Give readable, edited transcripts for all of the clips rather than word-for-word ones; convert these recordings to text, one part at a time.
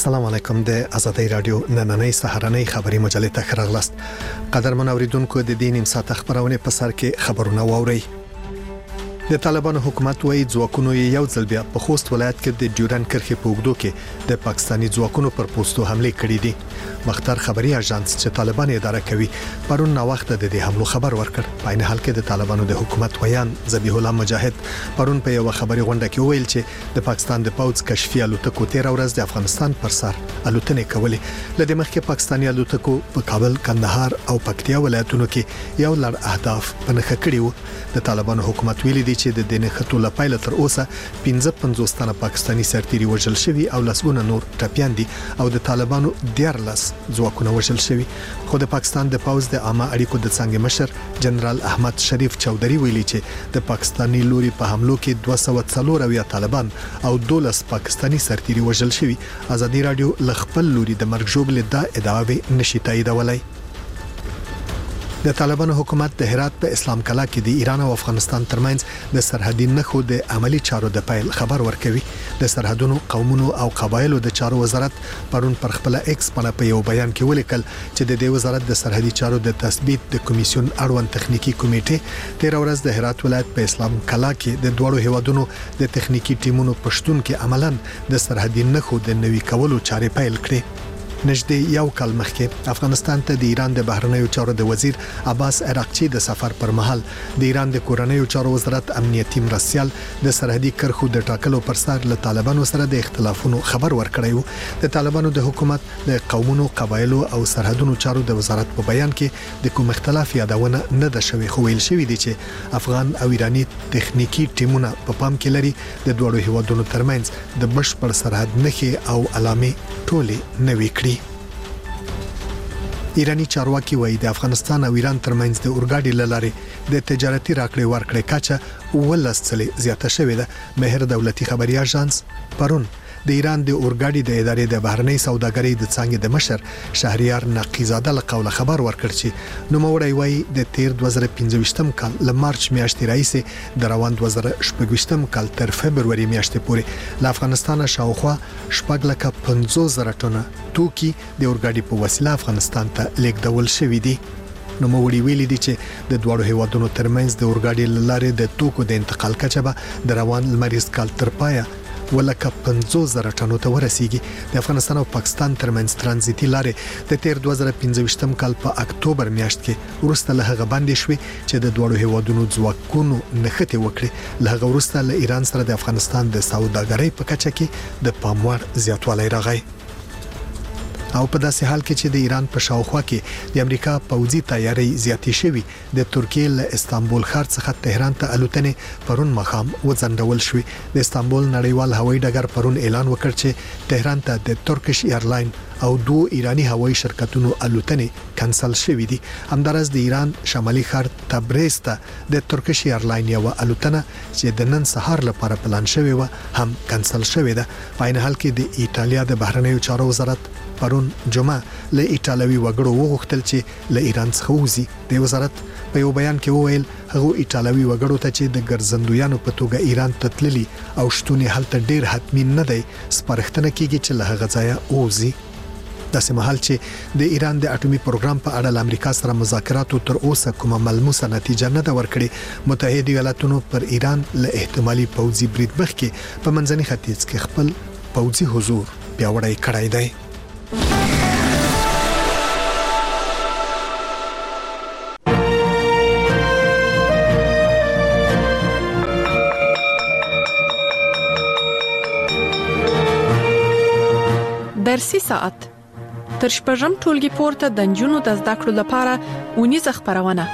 السلام علیکم د ازادۍ رادیو نننۍ سهارنۍ خبری مجلې ته خراغلاست. قدرمن اوریدونکو د دې نیم ساعت خبرونه په سر کې خبرونه واوري. د طالبانو حکومت وایي ځواکونو یو ځل بیا په خوست ولایت کې د ډیورن کرښې په اوږدو کې د پاکستاني ځواکونو پر پوسټو حمله کړې دي. مختار خبري اژانس چې طالبان اداره کوي پرون نو وخت د دې حملو خبر ورکړ. په عین حال کې د طالبانو د حکومت ویان ذبیح الله مجاهد پرون په یو خبري غونډه کې ویل چې د پاکستان د پوځ کشفي الوتکو 13 ورځ د افغانستان پر سر الوتنې کولې. لدې مخکې پاکستاني الوتکو په کابل، کندهار او پکتیا ولایتونو کې یو لړ اهداف په نښه کړي وو. د طالبانو حکومت ویلي دی چې د دینه خطو لپاره تر اوسه 55 تنه پاکستاني سرتیري وژل شوي او لسګونه نور ټپيان دي او د طالبانو 14 ځواکونه وژل شوي. خو د پاکستان د پوځ د عامه اړیکو د څنګه مشر جنرال احمد شریف چودري ویلي چې د پاکستاني لوري په حملو کې 240 طالبان او 12 پاکستاني سرتیري وژل شوي. ازادي رادیو لخپل لوري د مرګ جوړ د ادعاوې نشي تاییدولای. د طالبانو حکومت د هرات په اسلام کلا کې د ایران او افغانستان ترمنځ د سرحدي نښو د عملی چارو د پیل خبر ورکوي. د سرحدونو، قومونو او قبایلو د چارو وزارت پرون پر خپل ایکس باندې په یو بیان کې ولیکل چې د دې وزارت د سرحدي چارو د تثبیت د کمیسیون اړوند تخنیکی کمیټه 13 ورځ د هرات ولایت په اسلام کلا کې د دوړو هیوادونو د تخنیکی ټیمونو پښتون کې عملاً د سرحدي نښو د نوي کولو چارې پیل کړې. نږدې یو کال مخکې افغانستان ته د ایران د بهرنیو چارو د وزیر عباس عراقچی د سفر پر مهال د ایران د کورنیو چارو وزارت امنیتي مرستيال د سرحدي کرښو د ټاکلو پر سر له طالبانو سره د اختلافونو خبر ورکړی وو. د طالبانو د حکومت د قومونو، قبایلو او سرحدونو چارو د وزارت په بیان کې د کوم اختلاف یادونه نه ده شوی، خو ویل شوی دی چې افغان او ایرانی تخنیکی ټیمونه په پام کې لري د دوه هیوادونو ترمنځ د بشپړ سرحد نښې او علامې ټولې نوي کړي. ایرانی چارواکي وایي د افغانستان او ایران ترمنځ د اورګاډي لارې د تجارتي راکړې ورکړې کچه ولسڅلې زیاته شوې ده. مهر دولتي خبري اژانس پرون د ایران د اورګاډي د ادارې د بهرنۍ سوداګرۍ د څنګه د مشر شهریار نقیزاده له قوله خبر ورکړ چې نوموړی وایي د 2015 کال له مارچ میاشتې راهیسې د روان 2016 کال تر فبرवरी میاشتې پورې له افغانستان شاوخوا 450,000 ټنه توکي د اورګاډي په وسیله افغانستان ته لیږدول شوي دي. نوموړي ویلي دي چې د دوه هیوادونو ترمنځ د اورګاډي لارې د توکو د انتقال کچه به د روان لمریز کال تر پایه ولکه 50,000 ټنو ته ورسیږي. د افغانستان او پاکستان ترمنځ ترانزیتي لارې د 2015 کال په اکتوبر میاشت کې ورسته له هغه باندې شوې چې د دوه هیوادونو ځواکونو نښته وکړي. له هغه ورسته له ایران سره د افغانستان د سوداګرۍ په کچه کې د پاموړ زیاتوالی راغی. او په داسې حال کې چې د ایران په شاوخوا کې د امریکا پوځي تیاری زیاتې شوي، د ترکیې له استانبول ښار څخه تهران ته الوتنې پرون مخام وځنډول شوې. د استانبول نړیوال هوایي ډګر پرون اعلان وکړ چې تهران ته د ترکیش ایرلاین او 2 ایرانی هوایي شرکتونو الوتنې کنسل شوې دي. همدارس د ایران شمالي ښار تبریز ته د ترکیش ایرلاین یو الوتنه چې د نن سهار لپاره پلان شوې و هم کنسل شوې ده. په عین حال کې د ایتالیا د بهرنیو چارو وزارت پرون جمعه له ایټالوي وګړو وغوښتل چې له ایران څخه وځي. د وزارت په یو بیان کې وویل هغه ایټالوي وګړو ته چې د ګرځندویانو په توګه ایران ته تللي او شتون هلته ډیر حتمی نه دی سپارښتنه کیږي چې له هغه ځایه وځي. داسې مهال چې د ایران د اټومي پروګرام په اړه له امریکا سره مذاکراتو تر اوسه کومه ملموسه نتیجه نه ده ورکړې. متحده ایالاتونو پر ایران له احتمالي پوځي برید مخکې په منځني ختیځ کې خپل پوځي حضور پیاوړی کړی دی. درسي ساعت تر شپږم ټولګي پورته د نجونو د زده کړو لپاره ونیزه خبرونه.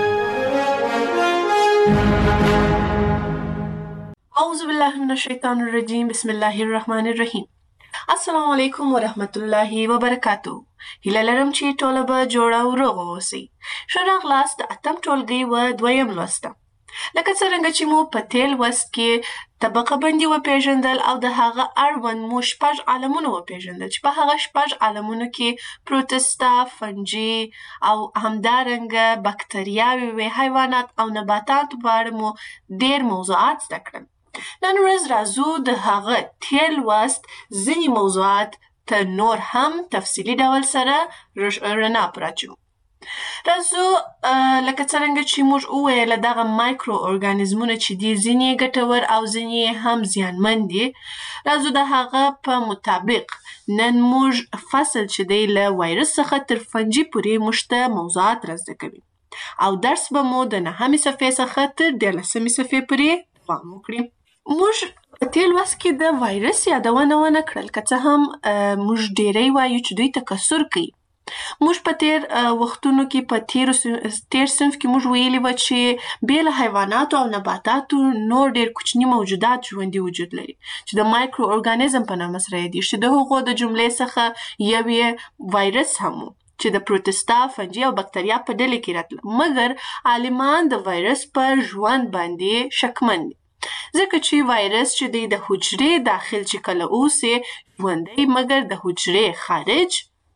اعوذ بالله من الشیطان الرجیم، بسم الله الرحمن الرحیم. السلام علیکم ورحمت الله وبرکاتو. هیله لرم چې ټول به جوړ او روغ اوسئ. ښه راغلاست د اتم ټولګي و دویم لوست. لکه څنګه چې مو په تیر لوست کې طبقه بندي وپېژندل او د هغه اړوند مو شپږ عالمونه وپېژندل چې په هغه شپږ عالمونو کې پروتستا، فنجي او همدارنګه بکتریاوې وې، حیوانات او نباتات په اړه مو ډېر موضوعات زده کړل. نن ورځ راځو د هغه تیر لوست ځینې موضوعات ته نور هم تفصیلي ډول سره رڼا پراچو. راځو لکه څرنګه چې موږ وویل دغه مایکرو ارګانیزمونه چې دي ځینې ګټور او ځینې هم زیانمن دي. راځو د هغه په مطابق نن موږ فصل چې دی له وایرس څخه تر فنجي پورې موږ ته موضوعات رازده کوي او درس به مو د 9مې صفحې څخه تر 13مې صفحې پورې دوام وکړي. موږ په تیر لوست کې د وایرس یادونه ونه کړل که څه هم موږ ډیری وایو چې دوی تکثر کوي. موږ په تیر وختونو کې په تیر صنف کې موږ ویلي و چې بې له حیواناتو او نباتاتو نور ډیر کوچني موجودات ژوندي وجود لري چې د مایکرو ارګانیزم په نامه سره یادیږي چې د هغو د جملې څخه یو یې وایرس هم و چې د پروتستا، فنجي او بکتریا په ډلې کې راتله. مګر عالمان د وایرس په ژوند باندې شکمن دي ځکه چې وایرس چې دی د حجرې داخل چې کله اوسي ژوندی مګر د حجرې خارج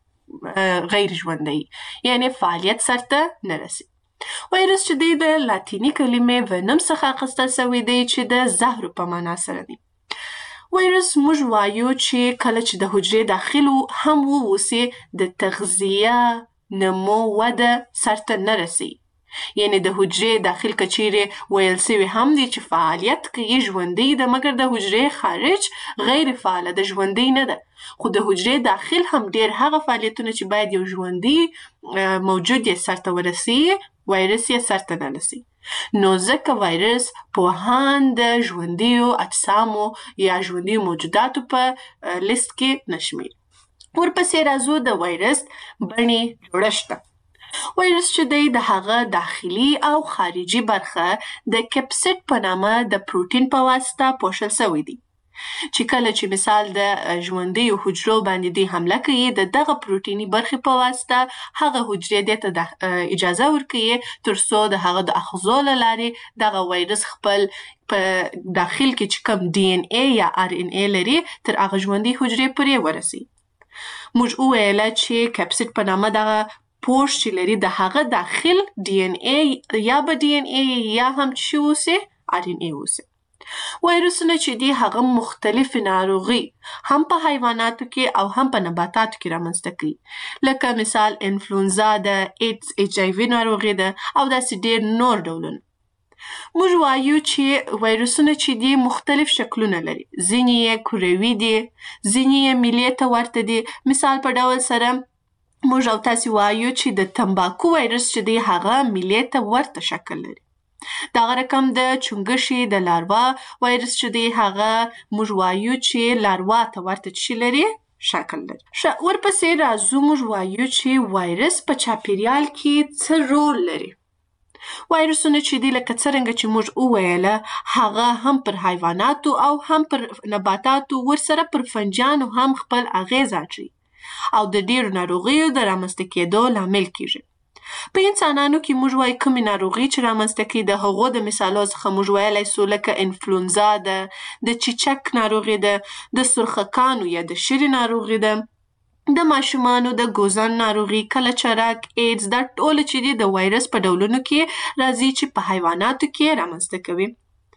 غیر ژوندی یعنی فعالیت سرته نه رسي. وایرس چې دی د لاتینی کلمې ونم څخه اخیستل شوی دی چې د زهرو په معنا سره دی. وایرس موږ وایو چې کله چې د حجرې داخل هم واوسي د تغذیه، نمو، وده سرته نه رسي. یعنی د حجرې داخل کچیرې ویل سوی هم دی چې فعالیت کوي ژوندی ده مګر د حجرې خارج غیر فعاله ده ژوندی نه ده. خو د حجرې داخل هم ډیر هغه فعالیتونه چې باید یو ژوندی موجود یې سرته ورسي وایرس یې سرته نه رسي. نو ځکه وایرس پوهان د ژوندیو اجسامو یا ژوندیو موجوداتو په لیست کې نشمیر. ورپسې راځو د وایرس بڼې جوړښت. وایرس چې دی د هغه داخلي او خارجي برخه د کپسید په نامه د پروتین په واسطه پوښل شوی دی چې کله چې مثال د ژوندیو حجرو باندې دی حمله کوي د دغه پروتینی برخې په واسطه هغه حجرې دې ته اجازه ورکوي تر څو د هغه د اغزو له لارې دغه وایرس خپل په داخل کې چې کوم ډي ان ای یا ار ان ای لري تر هغه ژوندۍ حجرې پورې ورسي. موږ وویل چې کپسید په نامه دغه پوښ چې لري د هغه داخل ډي ان ای یا به ډي ان ای یا هم چې اوسي ار ان ای اوسي. وایرسونه چې دي هغه مختلف ناروغي هم په حیواناتو کې او هم په نباتاتو کې رامنځته کوي لکه مثال انفلونزا ده، ایډز، ایچ آی وی ناروغي ده او داسې ډیر نور ډولونه. موږ وایو چې وایرسونه چې دي مختلف شکلونه لري. ځینې یې کروي دي، ځینې یې میلې ته ورته دي. مثال په ډول سره موږ او تاسې وایو چې د تمباکو وایرس چې دی هغه میلې ته ورته شکل لري. دغه رقم د چونګښې د لاروا وایرس چې دی هغه موږ وایو چې لاروا ته ورته شي لري شکل لري. ورپسې راځو موږ وایو چې وایرس په چاپیریال کې څه رول لري. وایرسونه چې دی لکه څرنګه چې موږ وویله هغه هم پر حیواناتو او هم پر نباتاتو ورسره پر فنجانو هم خپل اغیز اچوي او د ډیرو ناروغیو د رامنځته کېدو لامل کیږي. په انسانانو کې موږ وایو کومې ناروغي چې رامنځته کوي د هغو د مثالو څخه موږ ویلی سو لکه انفلونزا ده، د چیچک ناروغي ده، د سرخکانو یا د شري ناروغي ده، د ماشومانو د ګوزن ناروغي، کلچرک، ایډز دا ټول چې دي د وایرس په ډولونو کې راځي چې په حیواناتو کې رامنځته کوي.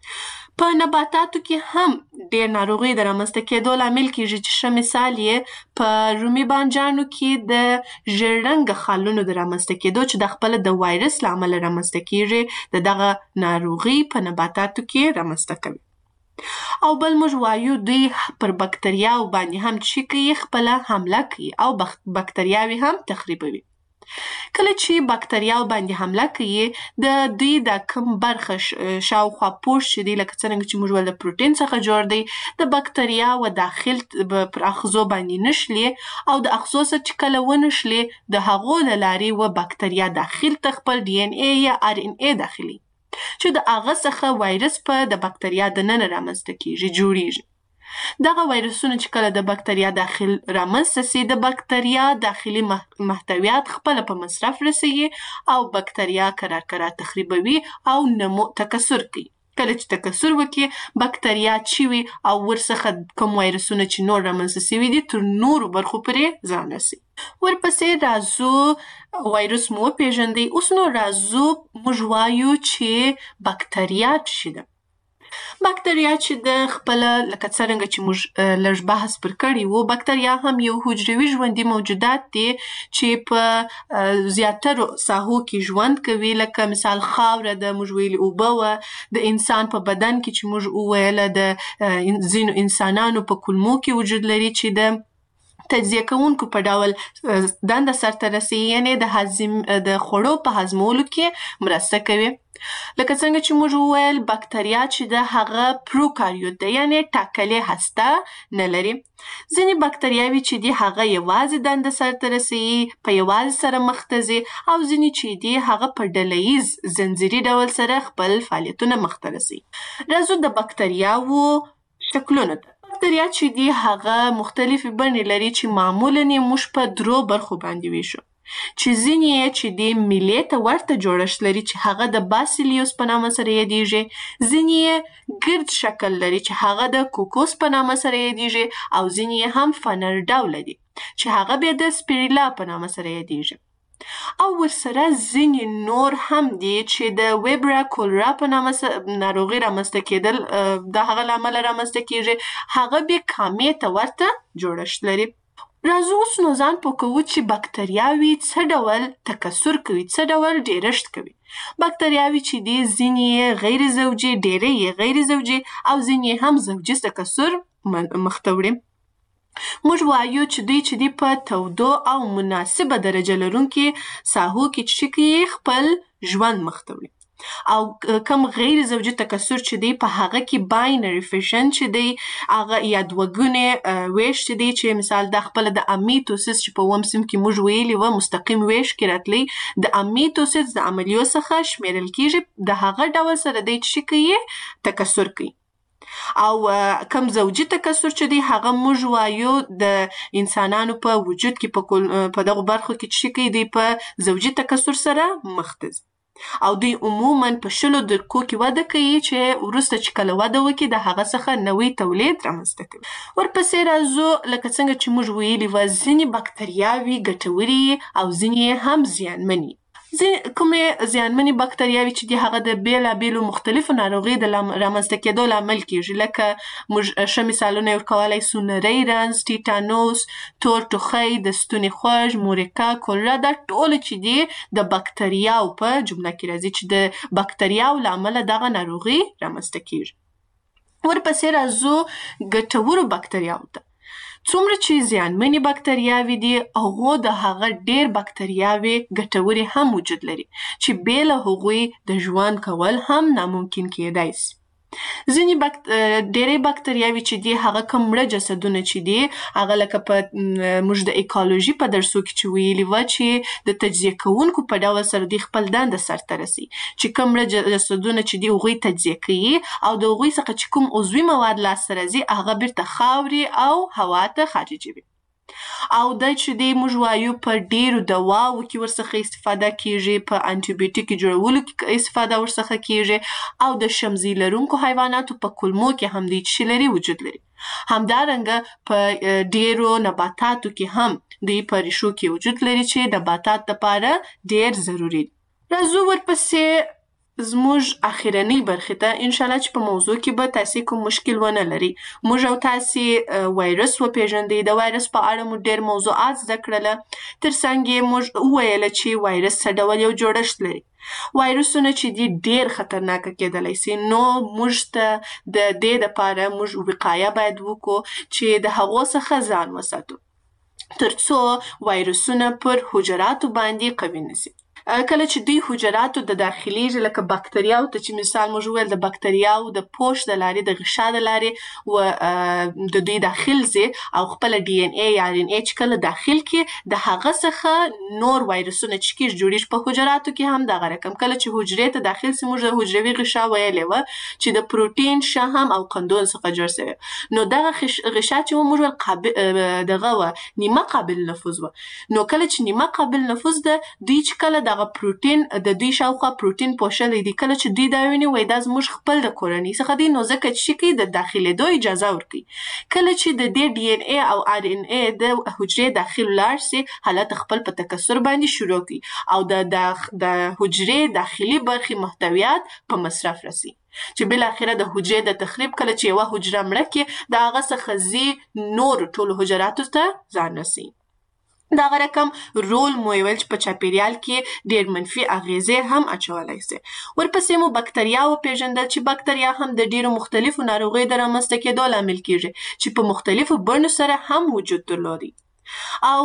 په نباتاتو کې هم ډیر ناروغي د رامنځته کېدو لامل کیږي چې ښه مثال یې په رومي بانجانو کې د ژیړ رنګه خالونو د رامنځته کېدو چې د خپله د وایرس له امله رامنځته کیږي د دغه ناروغي په نباتاتو کې رامنځته کوي. او بل موږ وایو دوی پر بکتریاو باندې هم چې کوي خپله حمله کوي او بکتریاوې هم تخریبوي. کله چې بکتریاو باندې حمله کوي د دوی د کم برخه شاوخوا پوښ چې دی لکه څرنګه چې موږ ویل د پروتین څخه جوړ دی د بکتریاو داخل پر اغزو باندې نشلي او د اغزو سره چې کله ونشلي د هغو له لارې و بکتریا داخل ته خپل ډي ان ای یا ار ان ای داخلي چې د هغه څخه وایرس په د بکتریا دننه رامنځته کیږي جوړیږي. دغه وایرسونه چې کله د بکتریا داخل رامنځته سي د بکتریا داخلي محتویات خپل په مصرف رسوي او بکتریا کرار تخریبوي او نمو تکثر کوي. کله چې تکثر وکړي بکتریا چوي او ورڅخه کوم وایرسونه چې نور رامنځته سوي دي تر نورو برخو پورې ځان رسي. ورپسې راځو وایرس مو وپېژندئ. اوس نو راځو موږ وایو چې بکتریا څه شي ده. بکتریا چې د خپل لکه څرنګه چې موږ لږ بحث پر کړی وو، بکتریا هم یو حجروي ژوندي موجودات دي چې په زیاترو ساحو کې ژوند کوي، لکه مثال خاوره د موږ ویلي اوبه وه، د انسان په بدن کې چې موږ وویله د ځینو انسانانو په کولمو کې وجود لري چې د تجزیه کوونکو په ډول دنده سرته رسي، یعنی د خوړو په هضمولو کې مرسته کوي. لکه څنګه چې موږ وویل بکتریا چې د هغه پروکاریوت ده، یعنی ټاکلې هسته نه لري. ځینې بکتریاوي چې دي هغه یوازې دنده سرته رسي، په یوازې سره مخ ته ځي، او ځینې چې دي هغه په ډلهییز زنځیري ډول سره خپل فعالیتونه مخ ته رسي. راځو د بکتریاوو شکلونو ته. بکتریا چې دي هغه مختلفې بڼې لري چې معمولاً یې موږ په 3 برخو باندې ویشو، چې ځینې یې چې د میلې ته ورته جوړښت لري چې هغه د باسیلیوس په نامه سره یادیږي، ځینې یې ګرد شکل لري چې هغه د کوکوس په نامه سره یادیږي، او ځینې یې هم فنر ډوله دي چې هغه بیا د سپیریلا په نامه سره یادیږي. او ورسره ځینې نور هم دي چې د ویبرا کولرا په نامه ناروغي رامنځته کېدل د هغه له امله رامنځته کېږي، هغه بیا کامې ته ورته جوړښت لري. راځو اوس نو ځان پوه کوو چې بکتریاوې څه ډول تکثر کوي، څه ډول ډیرښت کوي. بکتریاوې چې دي ځینې یې غیر زوجي، ډېری یې غیر زوجي، او ځینې هم زوجي تکثر مخ ته وړي. موږ وایو چې دوی چې دي په تودو او مناسبه درجه لرونکي ساحو کې چې کوي خپل ژوند مخ ته وړي، او کم غیر زوجي تکثر چې دی په هغه کې باینري فیشن چې دی هغه یا دوهګونې ویش چې دی، چې مثال د خپل د امیتوسیس چې په 1 سیم کې موږ ویلي و مستقیم ویش کې راتلی، د امیتوسیس د عملیو څخه شمیرل کیږي، د هغه ډول سره دی چې کوي تکثر کوي. او کم زوجي تکثر چې دی هغه موږ وایو د انسانانو په وجود کې په دغه برخو کې چې کوي دی په زوجي تکثر سره مخ ته ځي، او دوی عموماً په 10 درکو کې وده کوي چې وروسته چې کله وده وکړي د هغه څخه نوی تولید رامنځته کوي. ورپسې راځو لکه څنګه چې موږ ویلي و ځینې بکتریاوې ګټورې او ځینې هم زیانمنې. کومې زیانمنې بکتریاوې چې دي هغه د بیلابیلو مختلفو ناروغیو د رامنځته کېدو لامل کېږي، لکه موږ ښه مثالونه یې ورکولی سو نری رنځ، ټیټانوس، تور ټوخی، د ستوني خوږ، مورکا، کولرا، دا ټول چې دي د بکتریاو په جمله کې راځي چې د بکتریاو له امله دغه ناروغي رامنځته کېږي. ورپسې راځو ګټورو بکتریاو ته. څومره چې زیانمنې بکتریاوې دي هغو د هغه ډېر بکتریاوې ګټورې هم وجود لري چې بې له هغوی د ژوند کول هم ناممکن کېدای سي. ډېری بکتریاوې چې دي هغه کوم مړه جسدونه چې دي هغه لکه په موږ د ایکالوژي په درسو کې چې ویلي وه چې د تجزیه کوونکو په ډول سره دوی خپل دنده سرته رسي، چې کوم مړه جسدونه چې دي هغوی تجزیه کوي او د هغوی څخه چې کوم عضوي مواد لاسته راځي هغه بیرته خاورې او هوا ته خارجوي. او دا چې دی موږ وایو په ډیرو دواو کې ورڅخه استفاده کیږي، په انټي بیوټیک جوړولو کې استفاده ورڅخه کیږي، او د شمزي لرونکو حیواناتو په کولمو کې هم دی چې لري وجود لري. همدارنګه په ډیرو نباتاتو کې هم دی په ریښو کې وجود لري چې نباتات لپاره ډیر ضروري. راځو ورپسې زموږ اخیرنۍ برخې ته، انشاءالله چې په موضوع کې به تاسې کوم مشکل ونه لري. موږ او تاسې وایرس وپېژندئ، د وایرس په اړه مو ډېر موضوعات زده کړله، تر څنګ یې موږ وویله چې وایرس څه ډول یو جوړښت لري. وایرسونه چې دي ډېر خطرناکه کېدلی سي، نو موږ ته د دې دپاره موږ وقایه باید وکړو چې د هغو څخه ځان وساتو تر څو وایرسونه پر حجراتو باندې قوي نسي. کله چې دوی حجراتو د داخليږي لکه بکتریاو ته چې مثال موږ وویل د بکتریاو د پوش د لارې د غشا د لارې و د دوی داخل ځي او خپل ډي ان اي یا ار ان اي چې کله داخل کې د هغه څخه نور وایرسونه چې کېږي جوړیږي په حجراتو کې هم دغه رقم. کله چې حجرې ته داخل سي موږ د حجروي غشا ویلې وه چې د پروټین، شحم او قندون څخه جوړ سوی، نو دغه غشا چې موږ ویل دغه وه نیمه قابل نفوذ وه، نو کله چې نیمه قابل نفوذ ده دوی چې کله دغه دغه پروتین د دوی شاوخوا پروتین پوښلی دی. کله چې دوی دا ویني وایي دا زموږ خپل د کورنۍ څخه دی، نو ځکه چې کوي د داخلېدو اجازه ورکوي. کله چې د دې ډي ان اے او آر ان اے د حجرې داخل لاړ سي، حالت خپل په تکثر باندې شروع کوي او د حجرې داخلي برخې محتویات په مصرف رسي، چې بل اخره د حجرې د تخریب کله چې یو حجره مړه کې د هغه څخه زی نور ټول حجراتو ته ځان رسي. دا رقم رول مو ویل چې په چاپیریال کې ډېر منفي اغیزې هم اچولای سي. ورپسې مو بکتریا وپېژندل چې بکتریا هم د ډېرو مختلفو ناروغیو د رامنځته کېدو لامل کیږي چې په مختلفو بڼو سره هم وجود درلودي. او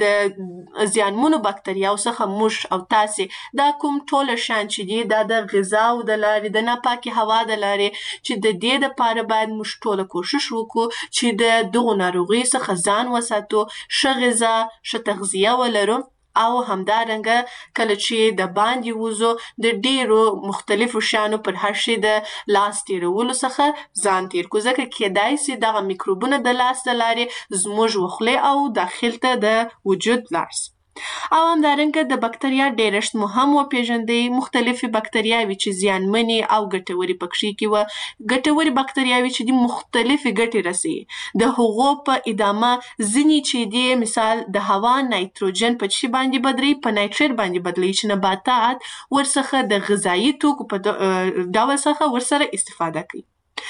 د زیانمنو بکتریاو څخه موږ او تاسې دا کوم ټول شیان چې دي دا د غذاو د لارې، د ناپاکې هوا د لارې، چې د دې دپاره باید موږ ټوله کوشش وکړو چې د دغو ناروغیو څخه ځان وساتو، ښه غذا، ښه تغذیه ولرو او همدارنګه کله چې د باندې وځو د ډیرو مختلفو شیانو پر هر شي د لاس تیرولو څخه ځان تیر کړو، ځکه کیدای سي دغه میکروبونه د لاس د لارې زموږ وخلې او داخل ته د وجود لاړ سي. او همدارنګه د بکتریا ډیرشت مو هم وپېژندئ. مختلفې بکتریاوې چې زیانمنې او ګټورې پکښې کې وه. ګټورې بکتریاوې چې دي مختلفې ګټې رسوي. د هغو په ادامه ځینې چې دي مثال د هوا نایتروجن په چی باندې بدلوي، په نایتریت باندې بدلوي چې نباتات ورڅخه د غذایي توکو په ډول څخه ورسره استفاده کوي.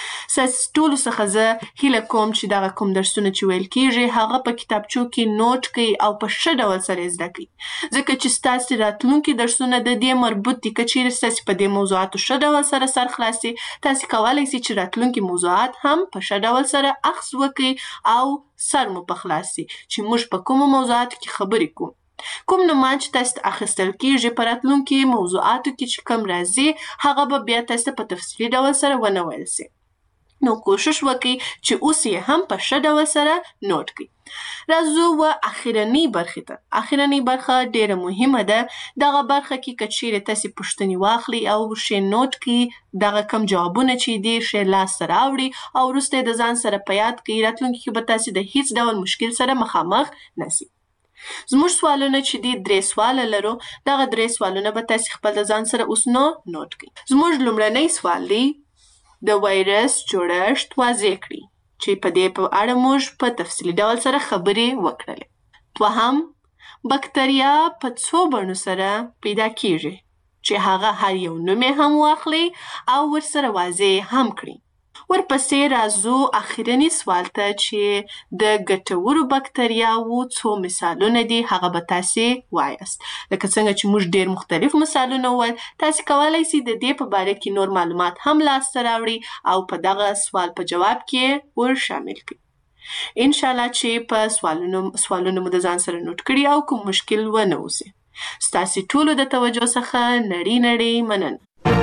ټولو څخه زه هیله کوم چې دغه کوم درسونه چې ویل کیږي هغه په کتابچو کې نوٹ کړئ او په ښه ډول سره زده کړئ، ځکه چې ستاسې راتلونکي درسونه د دې مربوط دي. که چیرې ستاسې په دې موضوعاتو ښه ډول سره سر خلاص سي، تاسې کولی سئ چې راتلونکي موضوعات هم په ښه ډول سره اخذ وکړئ او سر مو په خلاص سي چې موږ په کومو موضوعاتو کې خبرې کوو. کوم نومان چې تاسو ته اخیستل کیږي په راتلونکي موضوعاتو کې چې کم راځي هغه به بیا تاسو ته په تفصیلي ډول سره ونه ویل سي. نو کوشش وکړئ چې اوس یې هم په ښه ډول سره نوٹ کړئ. راځو و اخرنۍ برخې ته. اخرنۍ برخه ډیره مهمه ده. دغه برخه کې که چیرې تاسې پوښتنې واخلئ او ښې نوٹ کړئ، دغه کم جوابونه چې دي ښې لاس ته راوړئ او وروسته یې د ځان سره په یاد کړئ، راتلونکي کې به تاسې د هیڅ ډول مشکل سره مخامخ نسئ. زموږ سوالونه چې دي 3 سواله لرو. دغه 3 سوالونه به تاسې خپل د ځان سره اوس نوٹ کړئ. زموږ لومړنی سوال دی د وایرس جوړښت واضح کړئ، چې په دې په اړه موږ په تفصیلي ډول سره خبرې وکړلې. دوهم، بکتریا په څو بڼو سره پیدا کیږي، چې هغه هر یو نوم یې هم واخلئ او ورسره واضح هم کړئ. ورپسې راځو اخرني سوال ته چې د ګټورو بکتریاوو څو مثالونه دي هغه به تاسې وایاست. لکه څنګه چې موږ ډېر مختلف مثالونه وویل، تاسې کولی سئ د دې په باره کې نور معلومات هم لاسته راوړئ او په دغه سوال په جواب کې ور شامل کړئ. انشاءالله چې په سوالونو مو د ځان سره نوٹ کړي او کوم مشکل ونه اوسي. ستاسې ټولو د توجه څخه نړۍ مننه.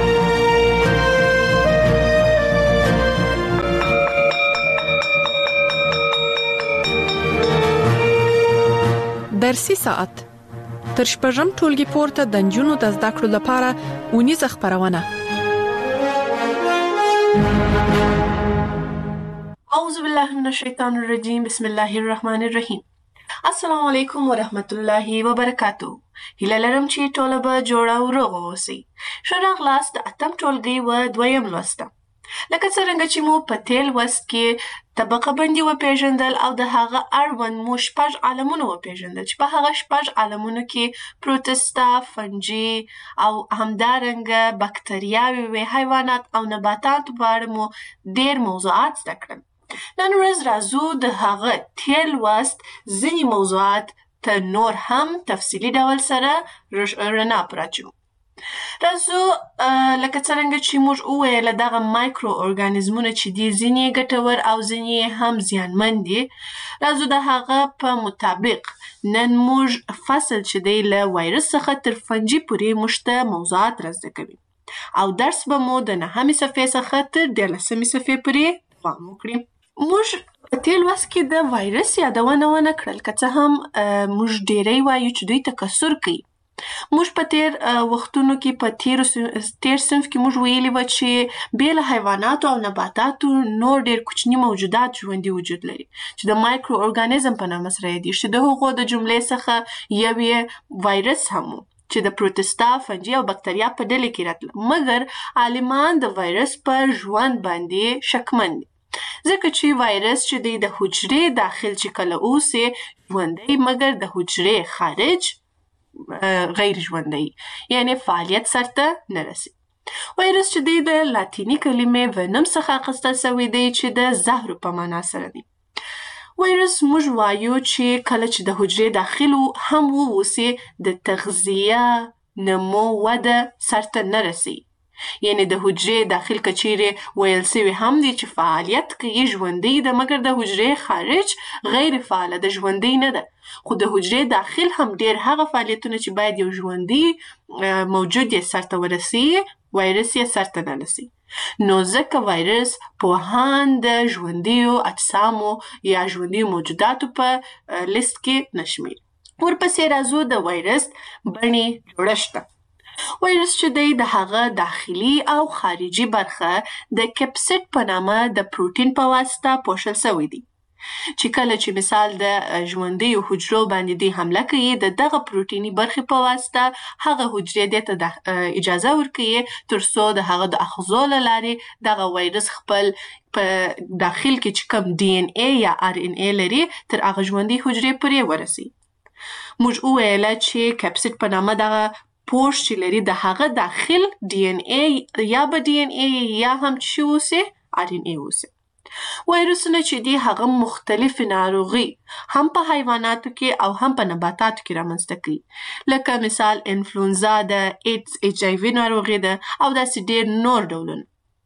درسي ساعت تر شپږم ټولګي پورته د نجونو د زده کړو لپاره اونیزه خبرونه. اعوذ بالله من الشیطان الرجیم، بسم الله الرحمن الرحیم. السلام علیکم ورحمت الله وبرکاتو. هیله لرم چې ټوله به جوړه او روغه اوسئ. ښه راغلاست د 8م ټولګي و 2م لوست ته. لکه څرنګه چې مو په تیر لوست کې طبقه بندي وپېژندل او د هغه اړوند مو 6 عالمونه وپېژندل، چې په هغه 6 عالمونو کې پروتستا، فنجي او همدارنګه بکتریاوې وې، حیوانات او نباتات په اړه مو ډېر موضوعات زده کړل. نن ورځ راځو د هغه تیر لوست ځینې موضوعات ته نور هم تفصیلي ډول سره رڼا پراچو. راځو لکه څرنګه چې موږ وویل دغه مایکرو ارګانیزمونه چې دي ځینې ګټور او ځینې هم زیانمن دي. راځو د هغه په مطابق نن موږ فصل چې دی له وایرس څخه تر فنجي پورې موږ ته موضوعات را زده کوي او درس به مو د 9مې صفحې څخه تر 13مې صفحې پورې دوام وکړي. موږ په تیر لوست کې د وایرس یادونه ونه کړل، که څه هم موږ ډېری وایو چې دوی تکثر کوي. موږ په تیر وختونو کې په تیر صنف کې موږ ویلي و چې بې له حیواناتو او نباتاتو نور ډېر کوچني موجودات ژوندي وجود لري چې د مایکرو ارګانیزم په نامه سره یادېږي، چې د هغو د جملې څخه یو یې وایرس هم و. چې د پروتستا فنجي او بکتریا په ډلې کې راتله، مګر عالمان د وایرس په ژوند باندې شکمن دي، ځکه چې وایرس چې دی د حجرې داخل چې کله اوسي ژوندی، مګر د حجرې خارج غیر ژوندی، یعنی فعالیت سرته نه رسي. وایرس چې دی د لاتینی کلمې ونم څخه اخیستل شوی دی چې د زهرو په معنا سره دی. وایرس موږ وایو چې کله چې د حجرې داخل هم واوسي د تغذیه، نمو، وده سرته نه رسي. یعنی د حجرې داخل کچیرې ویل سوي هم دي چې فعالیت کوي، ژوندی ده، مګر د حجرې خارج غیر فعاله ده، ژوندی نه ده. خو د حجرې داخل هم ډیر هغه فعالیتونه چې باید یو ژوندی موجود یې سرته ورسي، وایرس یې سرته نه رسي. نو ځکه وایرس پوهان د ژوندیو اجسامو یا ژوندیو موجوداتو په لیست کې نشمیر. ورپسې راځو د وایرس بڼې جوړښت. وایرس چې دی د هغه داخلي او خارجي برخه د کپسید په نامه د پروتین په واسطه پوښل شوی دی، چې کله چې مثال د ژوندیو حجرو باندې دی حمله کوي، د دغه پروتینی برخې په واسطه هغه حجرې دې ته اجازه ورکوي تر څو د هغه د اغزو له لارې دغه وایرس خپل په داخل کې چې کوم ډي ان ای یا ار ان ای لري تر هغه ژوندۍ حجرې پورې ورسي. موږ وویله چې کپسید په نامه دغه پوښ چې لري د هغه داخل ډي ان ای یا به ډي ان ای یا هم چې اوسي ار ان ای اوسي. وایرسونه چې دي هغه مختلف ناروغي هم په حیواناتو کې او هم په نباتاتو کې رامنځته کوي، لکه مثال انفلونزا ده، ایډز، ایچ آی وي ناروغي ده او داسې ډیر نور ډولونه.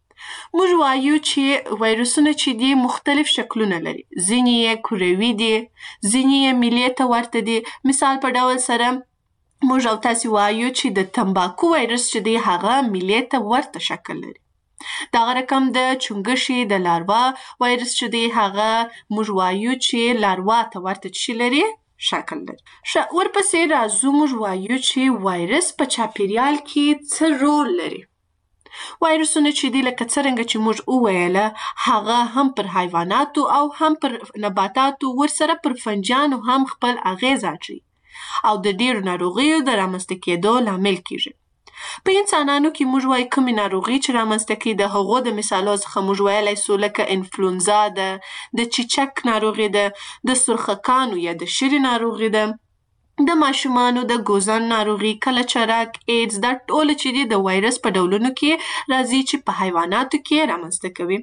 موږ وایو چې وایرسونه چې دي مختلف شکلونه لري، ځینې یې کروي دي، ځینې یې میلې ته ورته دي. مثال په ډول سره موږ او تاسې وایو چې د تمباکو وایرس چې دی هغه میلې ته ورته شکل لري. دغه رقم د چونګښې د لاروا وایرس چې دی هغه موږ وایو چې لاروا ته ورته شي لري، شکل لري. ورپسې راځو موږ وایو چې وایرس په چاپیریال کې څه رول لري. وایرسونه چې دی لکه څرنګه چې موږ وویله هغه هم پر حیواناتو او هم پر نباتاتو ورسره پر فنجانو هم خپل اغیز اچوي او د ډیرو ناروغیو د رامنځته کېدو لامل کیږي. په انسانانو کې موږ وایو کومې ناروغي چې رامنځته کوي، د هغو د مثالو څخه موږ ویلی سو لکه انفلونزا ده، د چیچک ناروغي ده، د سرخکانو یا د شري ناروغي ده، د ماشومانو د ګوزن ناروغي، کلچرک، ایډز، دا ټول چې دي د وایرس په ډولونو کې راځي چې په حیواناتو کې رامنځته کوي.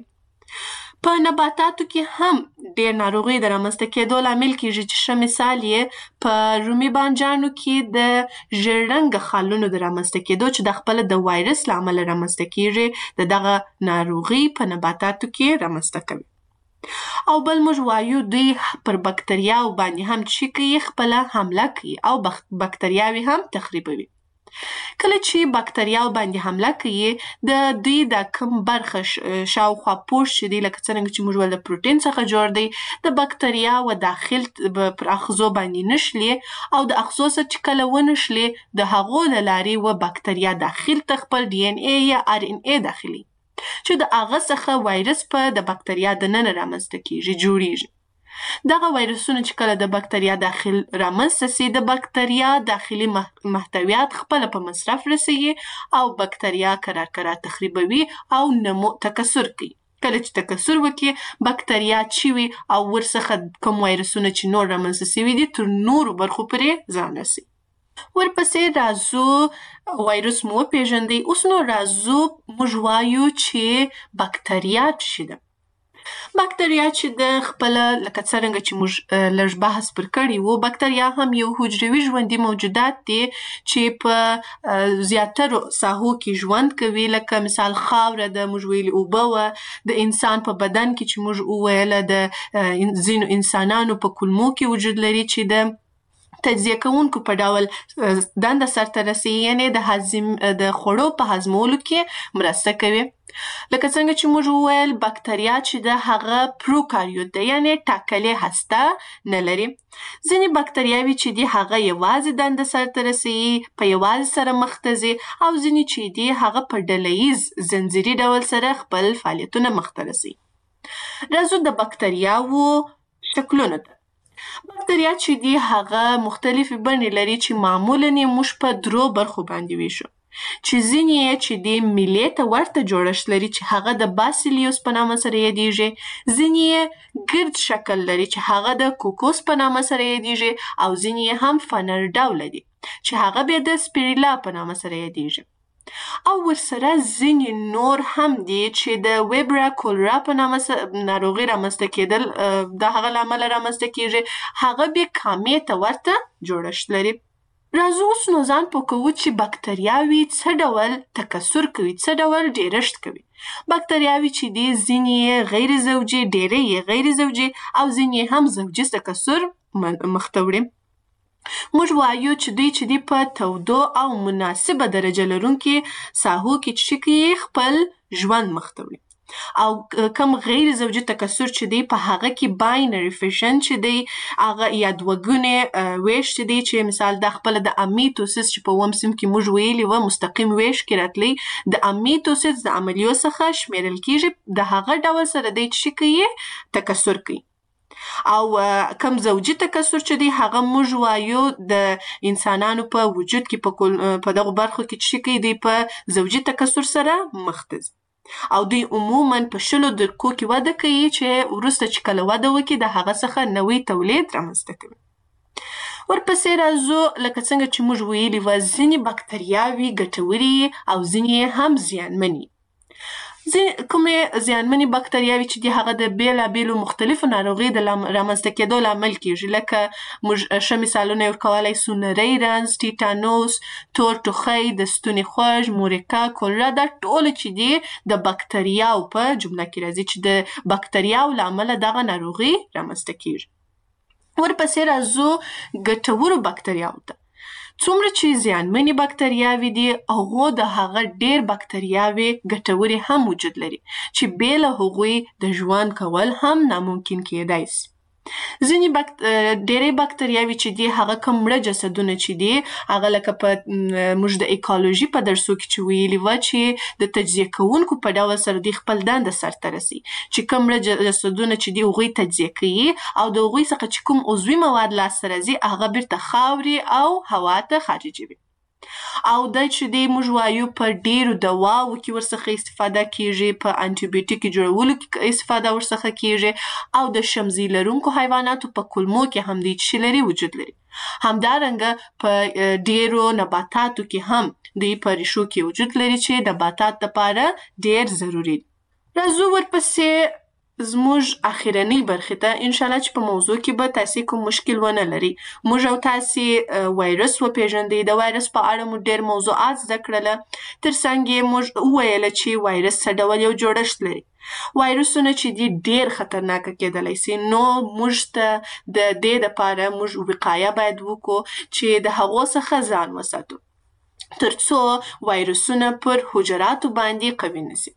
په نباتاتو کې هم ډیر ناروغي د رامنځته کېدو لامل کیږي، چې ښه مثال یې په رومي بانجانو کې د ژیړ رنګه خالونو د رامنځته کېدو چې د خپله د وایرس له امله رامنځته کیږي، د دغه ناروغي په نباتاتو کې رامنځته کوي. او بل موږ وایو دوی پر بکتریاو باندې هم چې کوي خپله حمله کوي او بکتریاوې هم تخریبوي. کله چې بکتریاو باندې حمله کوي د دوی د کم برخه شاوخوا پوښ چې دی لکه څرنګه چې موږ ویل د پروتین څخه جوړ دی، د بکتریاو داخل پر اغزو باندې نشلي او د اغزو سره چې کله ونشلي د هغو له لارې و بکتریا داخل ته خپل ډي ان ای یا ار ان ای داخلي چې د هغه څخه وایرس په د بکتریا دننه رامنځته کیږي، جوړیږي. دغه وایرسونه چې کله د بکتریا داخل رامنځته سي، د بکتریا داخلي محتویات خپله په مصرف رسوي او بکتریا کرار تخریبوي او نمو تکثر کوي. کله چې تکثر وکړي بکتریا چوي او ورڅخه کوم وایرسونه چې نور رامنځته سوي دي تر نورو برخو پورې ځان رسي. ورپسې راځو وایرس مو وپېژندئ. اوس نو راځو موږ وایو چې بکتریا څه ده. بکتریا چې د خپله لکه څرنګه چې موږ لږ بحث پر کړي وو، بکتریا هم یو حجروي ژوندي موجودات دي چې په زیاترو ساحو کې ژوند کوي، لکه مثال خاوره ده، موږ ویلي اوبه وه، د انسان په بدن کې چې موږ وویله د ځینو انسانانو په کولمو کې وجود لري چې د تجزیه کوونکو په ډول دنده سرته رسوي، یعنې د خوړو په هضمولو کې مرسته کوي. لکه څنګه چې موږ وویل بکتریا چې د هغه پروکاریوت ده، یعنې ټاکلې هسته نه لري. ځینې بکتریاوې چې دي هغه یوازې دنده سرته رسوي، په یوازې سره مخ ته ځي، او ځینې چې دي هغه په ډلهییز زنځیري ډول سره خپل فعالیتونه مخ ته رسوي. راځو د بکتریاوو شکلونو ته. بکتریا چې دی هغه مختلفې بڼې لري چې معمولاً یې موږ په درو برخو باندې ویشو چې ځینې یې چې دی میلې ته ورته جوړښت لري چې هغه د باسیلیوس په نامه سره یادیږي، ځینې یې ګرد شکل لري چې هغه د کوکوس په نامه سره یادیږي، او ځینې یې هم فنر ډوله دي چې هغه بیا د سپیریلا په نامه سره یادیږي. او ورسره ځینې نور هم دي چې د ویبرا کولرا په نامه ناروغي رامنځته کېدل د هغه له امله رامنځته کېږي، هغه بیا کامې ته ورته جوړښت لري. راځو اوس نو ځان پوه کوو چې بکتریاوې څه ډول تکثر کوي، څه ډول ډیرښت کوي. بکتریاوې چې دي ځینې یې غیر زوجي، ډېری یې غیر زوجي او ځینې هم زوجي تکثر مخته وړي. موږ وایو چې دوی چې دی په تودو او مناسبه درجه لرونکي ساحو کې چې کوي خپل ژوند مخته وړي، او کم غیر زوجي تکثر چې دی په هغه کې باینري فیشن چې دی هغه یا دوهګونې ویش چې دی چې مثال د خپل د امیتوسیس چې په اووم صنف کې موږ ویلي و مستقیم ویش کې راتلی د امیتوسیس د عملیو څخه شمیرل کیږي، د هغه ډول سره دی چې کوي تکثر کوي. او کم زوجي تکثر چې دی هغه موږ وایو د انسانانو په وجود کې په دغه برخو کې چې کوي دی په زوجي تکثر سره مخ ته ځي، او دوی عموماً په 10 دقیقو کې وده کوي چې وروسته چې کله وده وکړي د هغه څخه نوی تولید رامنځته کوي. ورپسې راځو لکه څنګه چې موږ ویلي و ځینې بکتریاوې ګټورې او ځینې هم زیانمنې. کومې زیانمنې بکتریاوې چې دي هغه د بیلابیلو مختلفو ناروغیو د رامنځته کېدو لامل کېږي، لکه موږ ښه مثالونه یې ورکولی سو نری رنځ، ټیټانوس، تور ټوخی، د ستوني خوږ، مورکا، کولرا، دا ټول چې دي د بکتریاو په جمله کې راځي چې د بکتریاو له امله دغه ناروغي رامنځته کېږي. ورپسې راځو ګټورو بکتریاو ته. څومره چې زیانمنې بکتریاوې دي هغو د هغه ډېر بکتریاوې ګټورې هم وجود لري چې بې له هغوی د ژوند کول هم ناممکن کېدای سي. ډېری بکتریاوې چې دي هغه کوم مړه جسدونه چې دي هغه لکه په موږ د ایکالوژي په درسو کې چې ویلي و چې د تجزیه کوونکو په ډول سره دوی خپل دنده سرته رسي چې کوم مړه جسدونه چې دي هغوی تجزیه کوي او د هغوی څخه چې کوم عضوي مواد لاسته راځي هغه بیرته خاورې او هوا ته خارجوي. او دا چې دی موږ وایو په ډیرو دواو کې ورڅخه استفاده کیږي، په انټي بیوټیک جوړولو کې استفاده ورڅخه کیږي، او د شمزي لرونکو حیواناتو په کولمو کې هم دی چې لري وجود لري. همدارنګه په ډیرو نباتاتو کې هم دی په ریښو کې وجود لري چې نباتات لپاره ډیر ضروري دي. راځو ورپسې زموږ اخیرنۍ برخې ته ان شاء الله چې په موضوع کې به تاسې کوم مشکل ونه لري. موږ او تاسې وایرس وپېژندئ، د وایرس په اړه مو ډېر موضوعات زده کړله، تر څنګ یې موږ وویله چې وایرس څه ډول یو جوړښت لري. وایرسونه چې دي ډېر خطرناکه کېدلی سي، نو موږ ته د دې دپاره موږ وقایه باید وکړو چې د هغو څخه ځان وساتو تر څو وایرسونه پر حجراتو باندې قوي نسي.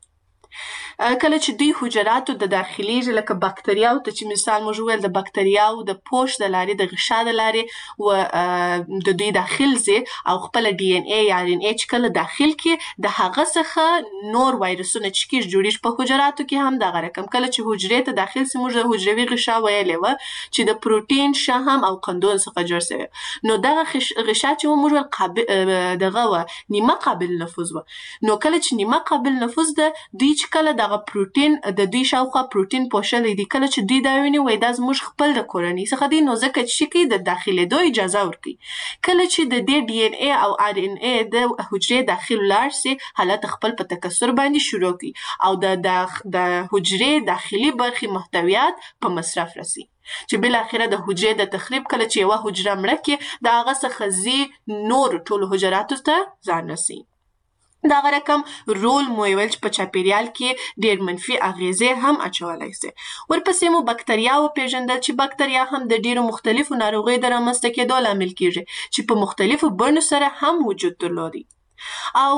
کله چې دوی حجراتو د داخليږي لکه بکتریاو ته چې مثال موږ وویل د بکتریاو د پوش د لارې د غشا د لارې و د دوی داخل ځي او خپل ډي ان اي یا ار ان اي چې کله داخل کې د هغه څخه نور وایرسونه چې کېږي جوړیږي په حجراتو کې هم دغه رقم. کله چې حجرې ته داخل سي موږ د حجروي غشا ویلې وه چې د پروټین، شحم او قندون څخه جوړ سوی، نو دغه غشا چې موږ ویل دغه وه نیمه قابل نفوذ وه. نو کله چې نیمه قابل نفوذ ده دوی چې کله دغه پروټین د دوی شاوخوا پروټین پوښلی دي، کله چې دوی دا ویني وایي دا زموږ خپل د کورنۍ څخه دی، نو ځکه چې کوي د داخلېدو اجازه ورکوي. کله چې د دې ډي ان اي او ار ان اي د حجرې داخل ولاړ سي حالت خپل په تکثر باندې شروع کوي او د حجرې داخلي برخې محتویات په مصرف رسي چې بالاخره د حجرې د تخریب کله چې یوه حجره مړه کړي د هغه څخه ځي نور ټولو حجراتو ته ځان رسوي. دغه رقم رول مو ویل چې په چاپیریال کې ډېر منفي اغیزې هم اچولی سي. ورپسې مو بکتریا وپېژندل چې بکتریا هم د ډېرو مختلفو ناروغیو د رامنځته کېدو لامل کېږي چې په مختلفو بڼو سره هم وجود درلودي. او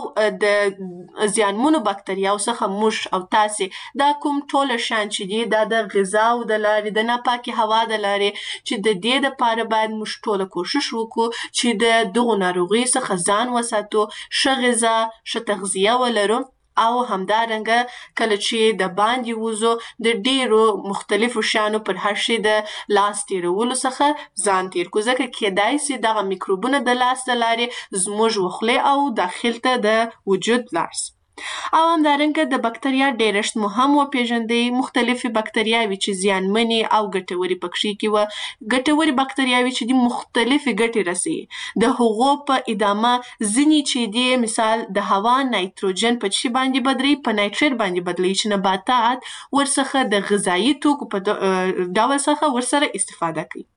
د زیانمنو بکتریاو څخه موږ او تاسې دا کوم ټوله شیان چې دي دا د غذاو د لارې د ناپاکې هوا د لارې چې د دې دپاره باید موږ ټوله کوشش وکړو چې د دغو ناروغیو څخه ځان وساتو، ښه غذا، ښه تغذیه ولرو او همدارنګه کله چې د باندې وزو د ډیرو مختلفو شانو پر هر شي د لاس تیرولو څخه ځان تیر کو، ځکه کېدای سي دغه میکروبونه د لاس د لارې زموږ وخلې او داخل ته د وجود لاړ سي. او همدارنګه د بکتریا ډیرشت مو هم وپیژندئ. مختلفې بکتریاوې چې زیانمنې او ګټورې پکښې کې وه. ګټورې بکتریاوې چې دي مختلفې ګټې رسوي. د هغو په ادامه ځینې چې دي مثال د هوا نایتروجن په چی باندې بدلوي، په نایتریت باندې بدلوي چې نباتات ورڅخه د غذایي توکو په ډول څخه ورسره استفاده کوي.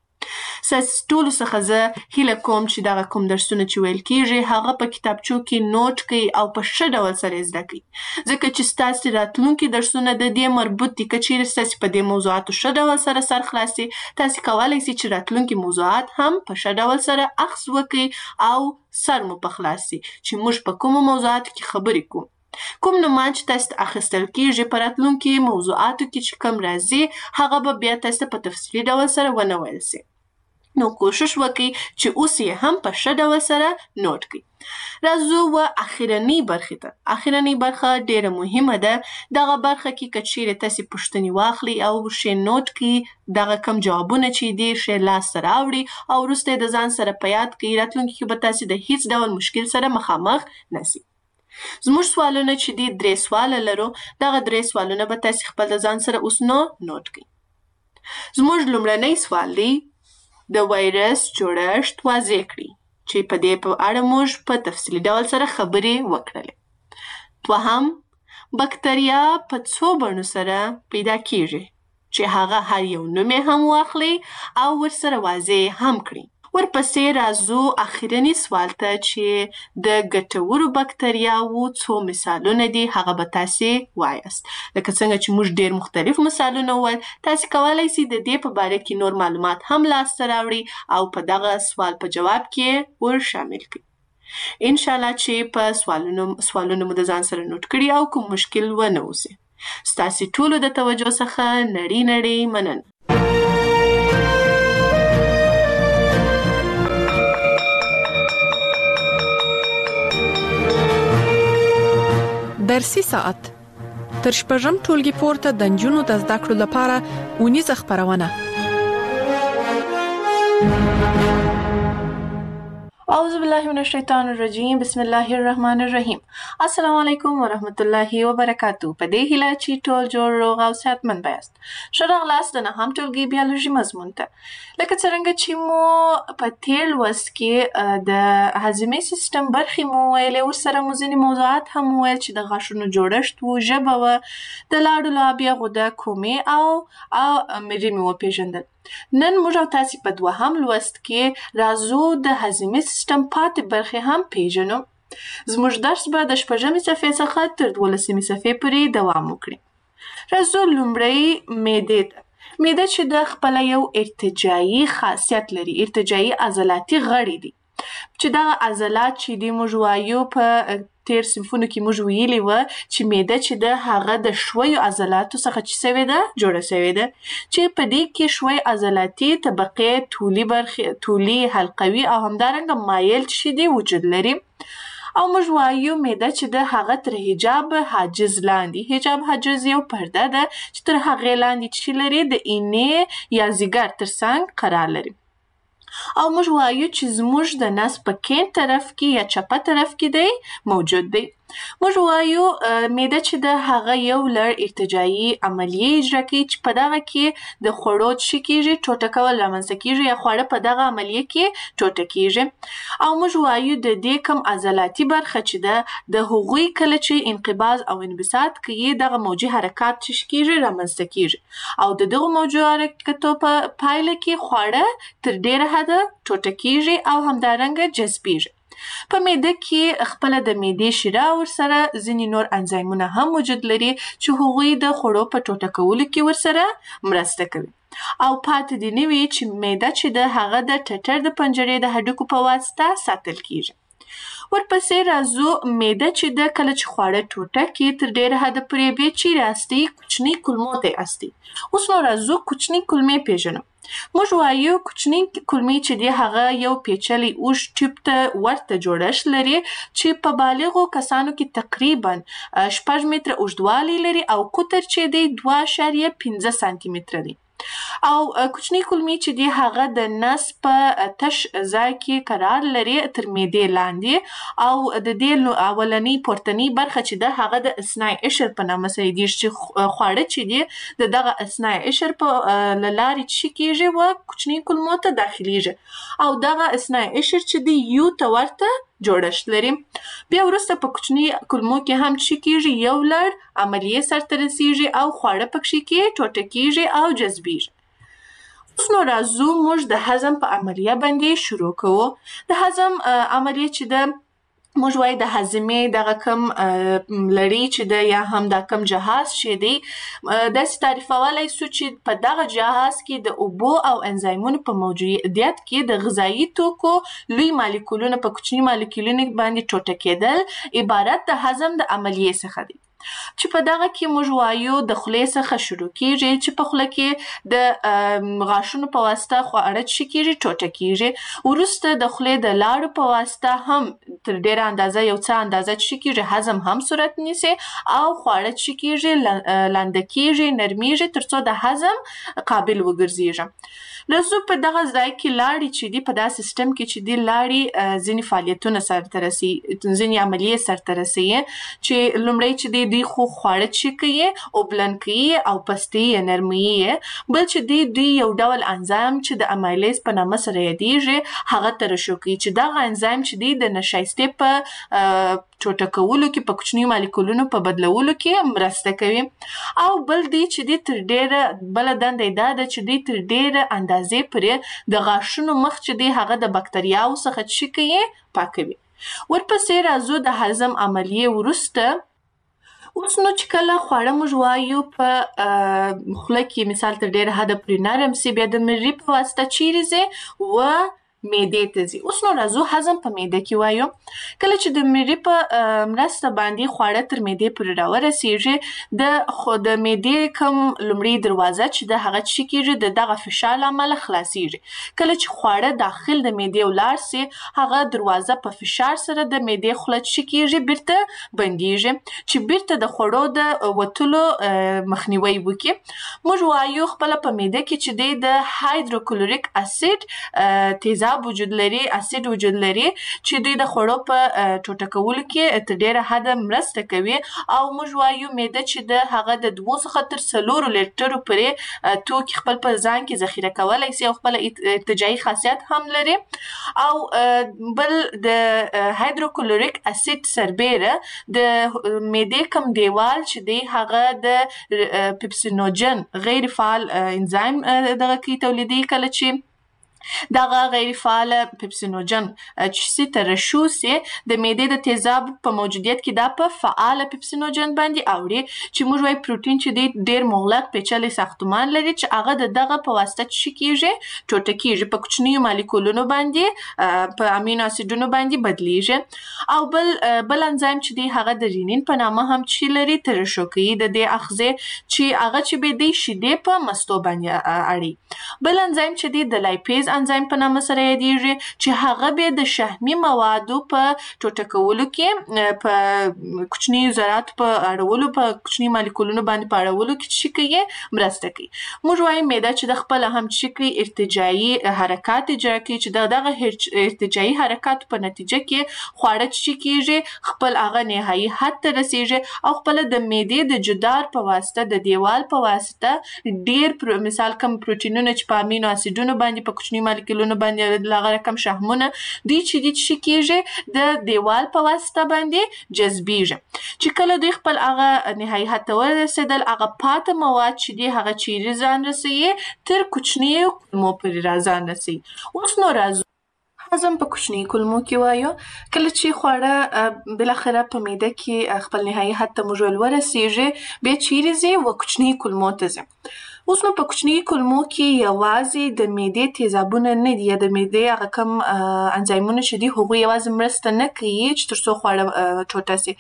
ټولو څخه زه هیله کوم چې دغه کوم درسونه چې ویل کیږي هغه په کتابچو کې نوٹ کړئ او په ښه ډول سره زده کړئ، ځکه چې ستاسو راتلونکي درسونه د دې مربوط دي. که چیرې ستاسو په دې موضوعاتو ښه ډول سره سر خلاص سي، تاسو کولی سئ چې راتلونکي موضوعات هم په ښه ډول سره اخذ وکړئ او سر مو په خلاص سي چې موږ په کومو موضوعاتو کې خبرې کوو. کوم نومان چې تاسو ته اخیستل کیږي په راتلونکي موضوعاتو کې چې کوم راځي هغه به بیا تاسو ته په تفصیلي ډول سره ونه ویل سي. نو کوشش وکړئ چې اوس یې هم په ښه ډول سره نوٹ کړئ. راځو و اخرنۍ برخې ته. اخرنۍ برخه ډیره مهمه ده. دغه برخه کې که چیرې تاسې پوښتنې واخلئ او ښې نوٹ کړئ، دغه کم جوابونه چې دي ښې لاسته راوړي او وروسته یې د ځان سره په یاد کړئ، راتلونکي کې به تاسې د هیڅ ډول مشکل سره مخامخ نسئ. زموږ سوالونه چې دي 3 سواله لرو. دغه 3 سوالونه به تاسې خپل د ځان سره اوس نوٹ کړئ. زموږ لومړنی سوال دی د وایرس جوړښت واضح کړئ، چې په دې په اړه موږ په تفصیلي ډول سره خبرې وکړلې. دوهم، بکتریا په څو بڼو سره پیدا کیږي، چې هغه هر یو نوم یې هم واخلئ او ورسره واضح هم کړئ. ورپسې راځو اخرني سوال ته چې د ګټورو بکتریاوو څو مثالونه دي هغه به تاسې وایاست. لکه څنګه چې موږ ډیر مختلف مثالونه وویل، تاسې کولی سئ د دې په باره کې نور معلومات هم لاسته راوړئ او په دغه سوال په جواب کې ور شامل کړئ. انشاءالله چې په سوالونه مو د ځان سره نوٹ کړي او کوم مشکل ونه اوسي. ستاسې ټولو د توجه څخه نړۍ مننه. درسي ساعت تر شپږم ټولګي پورته د نجونو د زده کړو لپاره اونیزه خبرونه. اعوذ بالله من الشیطان الرجیم، بسم الله الرحمن الرحیم. السلام علیکم ورحمت الله وبرکاتو. په دې هیله چې ټول جوړ روغ او صحتمند یاست. ښه راغلاست د نهم ټولګي بیولوژي مضمون ته. لکه څرنګه چې مو په تیر لوست کې د هاضمې سیستم برخې مو ویلې، ورسره مو ځینې موضوعات هم وویل چې د غاښونو جوړښت و، ژبه وه، د لاړو لابیا، غده، کومې او مری مې وپېژندل. نن موږ او تاسې په دوهم لوست کې راځو د هاضمې سیستم پاتې برخې هم پیژنو. زموږ درس به د 6مې صفحې څخه تر 12مې صفحې پورې دوام وکړي. راځو لومړی معدې ته. معده چې د خپله یو ارتجاعي خاصیت لري، ارتجاعي عضلاتي غړي دي، چې دغه عضلات چې دي موږ وایو په تیر صنفونو کې موږ ویلي وه چې معده چې ده هغه د شویو عضلاتو څخه چې سوې ده جوړه سوې ده، چې په دې کې شوی عضلاتي طبقې طولي حلقوي او همدارنګه مایل چې دي وجود لري. او موږ وایو معده چې ده هغه تر حجاب حاجز لاندې، حجاب حاجز یو پرده ده چې تر هغې لاندې چې لري د اینې یا ځیګر تر څنګ قرار لري. او موږ وایو چې زموږ د نس په کیڼ طرف کې یا چپه طرف کې دی موجود دی. موږ وایو معده چې ده هغه یو لړ ارتجاعي عملیې اجرا کوي چې په دغه کې د خوړو څه کیږي، ټوټه کول رامنځته کیږي یا خواړه په دغه عملیې کې ټوټه کیږي. او موږ وایو د دې کم عضلاتي برخه چې ده د هغوی کله چې انقباض او انبساط کوي دغه موجي حرکات چې کیږي رامنځته کیږي او د دغه موجي حرکتو په پایله کې خواړه تر ډیره حده ټوټه کیږي او همدارنګه جذبیږي. په معده کې خپله د معدې شیره ورسره ځینې نور انزایمونه هم وجود لري چې هغوی د خوړو په ټوټه کولو کې ورسره مرسته کوي. او پاتې دې نه وي چې معده چې ده هغه د ټټر د پنجرې د هډوکو په واسطه ساتل کیږي. ورپسې راځو معده چې ده کله چې خواړه ټوټه کې تر ډیره حده پورې بیا چیرې استي، کوچنۍ کولمو ته استي. اوس نو راځو کوچنۍ کولمې پیژنو. موږ وایو کوچنی کولمې چې دی هغه یو پیچلی اوږد ټیوب ته ورته جوړښت لري چې په بالغو کسانو کې تقریبا 6 متره اوږدوالی لري او قطر چې دی 2.15 سانتي متره دی. او کوچنی کولمې چې دی هغه د نس په تش ځای کې قرار لري تر معدې لاندې او د دې اولنی پورتنی برخه چې ده هغه د اثناء اشر په نامه سره دی چې خواړه چې دی د دغه اثناء اشر په لارې چې کیږي و کوچنی کولمو ته داخليږي او دغه اثناء اشر چې دی یو ته ورته جوړښت لري. بیا وروسته په کوچنی کولمو کې هم چې کیږي یو لړ عملیې سرته رسیږي او خواړه پکې کې ټوټه کیږي او جذبیږي. اوس نو راځو موږ د هضم په عملیه باندې شروع کوو. د هضم عملیه چې ده موږ وایو د هاضمې دغه کم لړۍ چې ده یا هم دا کم جهاز چې دی داسې تعریفولی سو چې په دغه جهاز کې د اوبو او انزایمونو په موجودیت کې د غذایي توکو لوی مالیکولونه په کوچني مالیکولونو باندې ټوټه کېدل عبارت د هضم د عملیې څخه دی. چې په دغه کې موږ وایو د خولې څخه شروع کیږي چې په خوله کې د غاښونو په واسطه خواړه چې کیږي ټوټه کیږي. وروسته د خولې د لاړو په واسطه هم تر ډیره اندازه یو څه اندازه چې کیږي هضم هم صورت نیسي او خواړه چې کیږي لانده کیږي نرمیږي ترڅو د هضم قابل وګرځيږي. لزو په دغه ځای کې لاړې چې دی په دا سیستم کې چې دی لاړې ځینې فعالیتونه سرته رسي ځینې عملیې سرته رسي چې لومړی چې دی خو خواړه چې کوي او بلند کوي او پستې یې نرموي بل چې دی یو ډول انزایم چې د امایلیز په نامه سره یادیږي هغه ترشح کوي چې دغه انزایم چې دی د نشایستې په ټوټه کولو کې په کوچنیو مالیکولونو په بدلولو کې مرسته کوي. او بل دی چې دی تر ډیره بل دنده دا ده چې دی تر ډیره اندازې پرې د غاښونو مخ چې دی هغه د بکتریاو څخه چې کوي پاکوي. ورپسې راځو د هضم عملیې وروسته. اوس نو چې کله خواړه موږ وایو په خوله کې مثال تر ډیره حده پرې نرم سي بیا د مرۍ په واسطه چیرې ځي و معدې ته ځي. اوس نو راځو هضم په معده کې وایو. کله چې د مرۍ په مرسته باندې خواړه تر معدې پورې راورسیږي د معدې کوم لومړی دروازه چې د هغه چې کیږي د دغه فشار له امله خلاصیږي. کله چې خواړه داخل د معدې ولاړ سي هغه دروازه په فشار سره د معدې خوله چې کیږي بیرته بندیږي چې بیرته د خوړو د وتلو مخنیوي وکړي. موږ وایو خپل په معده کې چې د هایدروکلوریک اسید تیزاب وجود لري اسید وجود لري چې دوی د خوړو په ټوټه کولو کې تر ډیره حده مرسته کوي او موږ وایو معده چې د هغه د 2 څخه تر 4 لیټرو پورې توکي خپل په ځان کې ذخیره کولای شي او خپل ارتجاعي خاصیت هم لري. او بل د هایدروکلوریک اسید سربیره د معدې کوم دیوال چې دی هغه د پیپسینوجن غیر فعال انزایم دغه کې تولیدي کله چې دغه غیر فعال پیپسینوجن چې ترشح سي د معدې د تیزاب په موجودیت کې دا په فعال پیپسینوجن باندې اوړي چې موږ وايي پروتین چې دی ډیر مغلق پیچلي ساختمان لري چې هغه دغه په واسطه چې کیږي ټوټه کیږي په کوچنیو مالیکولونو باندې په امینو اسیدونو باندې بدلیږي. او بل انزایم چې دی هغه د رینین په نامه هم چې لري ترشح کوي د دې اغذیه چې هغه چې به دی شیدې په مستو باندې اړي. بل انزایم چې دی د لایپیز انزایم په نامه سره یادیږي چې هغه به د شحمي موادو په ټوټه کولو کې په کوچني ذرات په اړولو په کوچني مالیکولونو باندې په اړولو کې چې کوي مرسته کوي. موږ وایو معده چې د خپل هم چې کوي ارتجاعي حرکات اجرا کوي چې دغه ارتجاعي حرکات په نتیجه کې خواړه چې کیږي خپل هغه نهایي حد ته رسیږي او خپل د معدې د جدار په واسطه د دیوال په واسطه ډیر مثال کم پروتینونه چې په امینو اسیدونو باندې په کوچني مالیکولونو باندې لغه رقم شحمونه دوی چې کیږي د دیوال په واسطه باندې جذبیږي چې کله دوی خپل هغه نهایي حد ته ورسېدل هغه پاته مواد چې دی هغه چیرې ځان رسوي تر کوچني کولمو پورې ځان رسوي. اوس نو راځو هضم په کوچني کولمو کې وایو. کله چې خواړه بالاخره په معده کې خپل نهایي حد ته موږ ورسیږي بیا چیرې ځي و کوچني کولمو ته ځي. اوس نو په کوچني کولمو کې یوازې د معدې تیزابونه نه دي یا د معدې هغه کوم انزایمونه چې دي هغوی یوازې مرسته نه کوي چې ترڅو خواړه ټوټه سي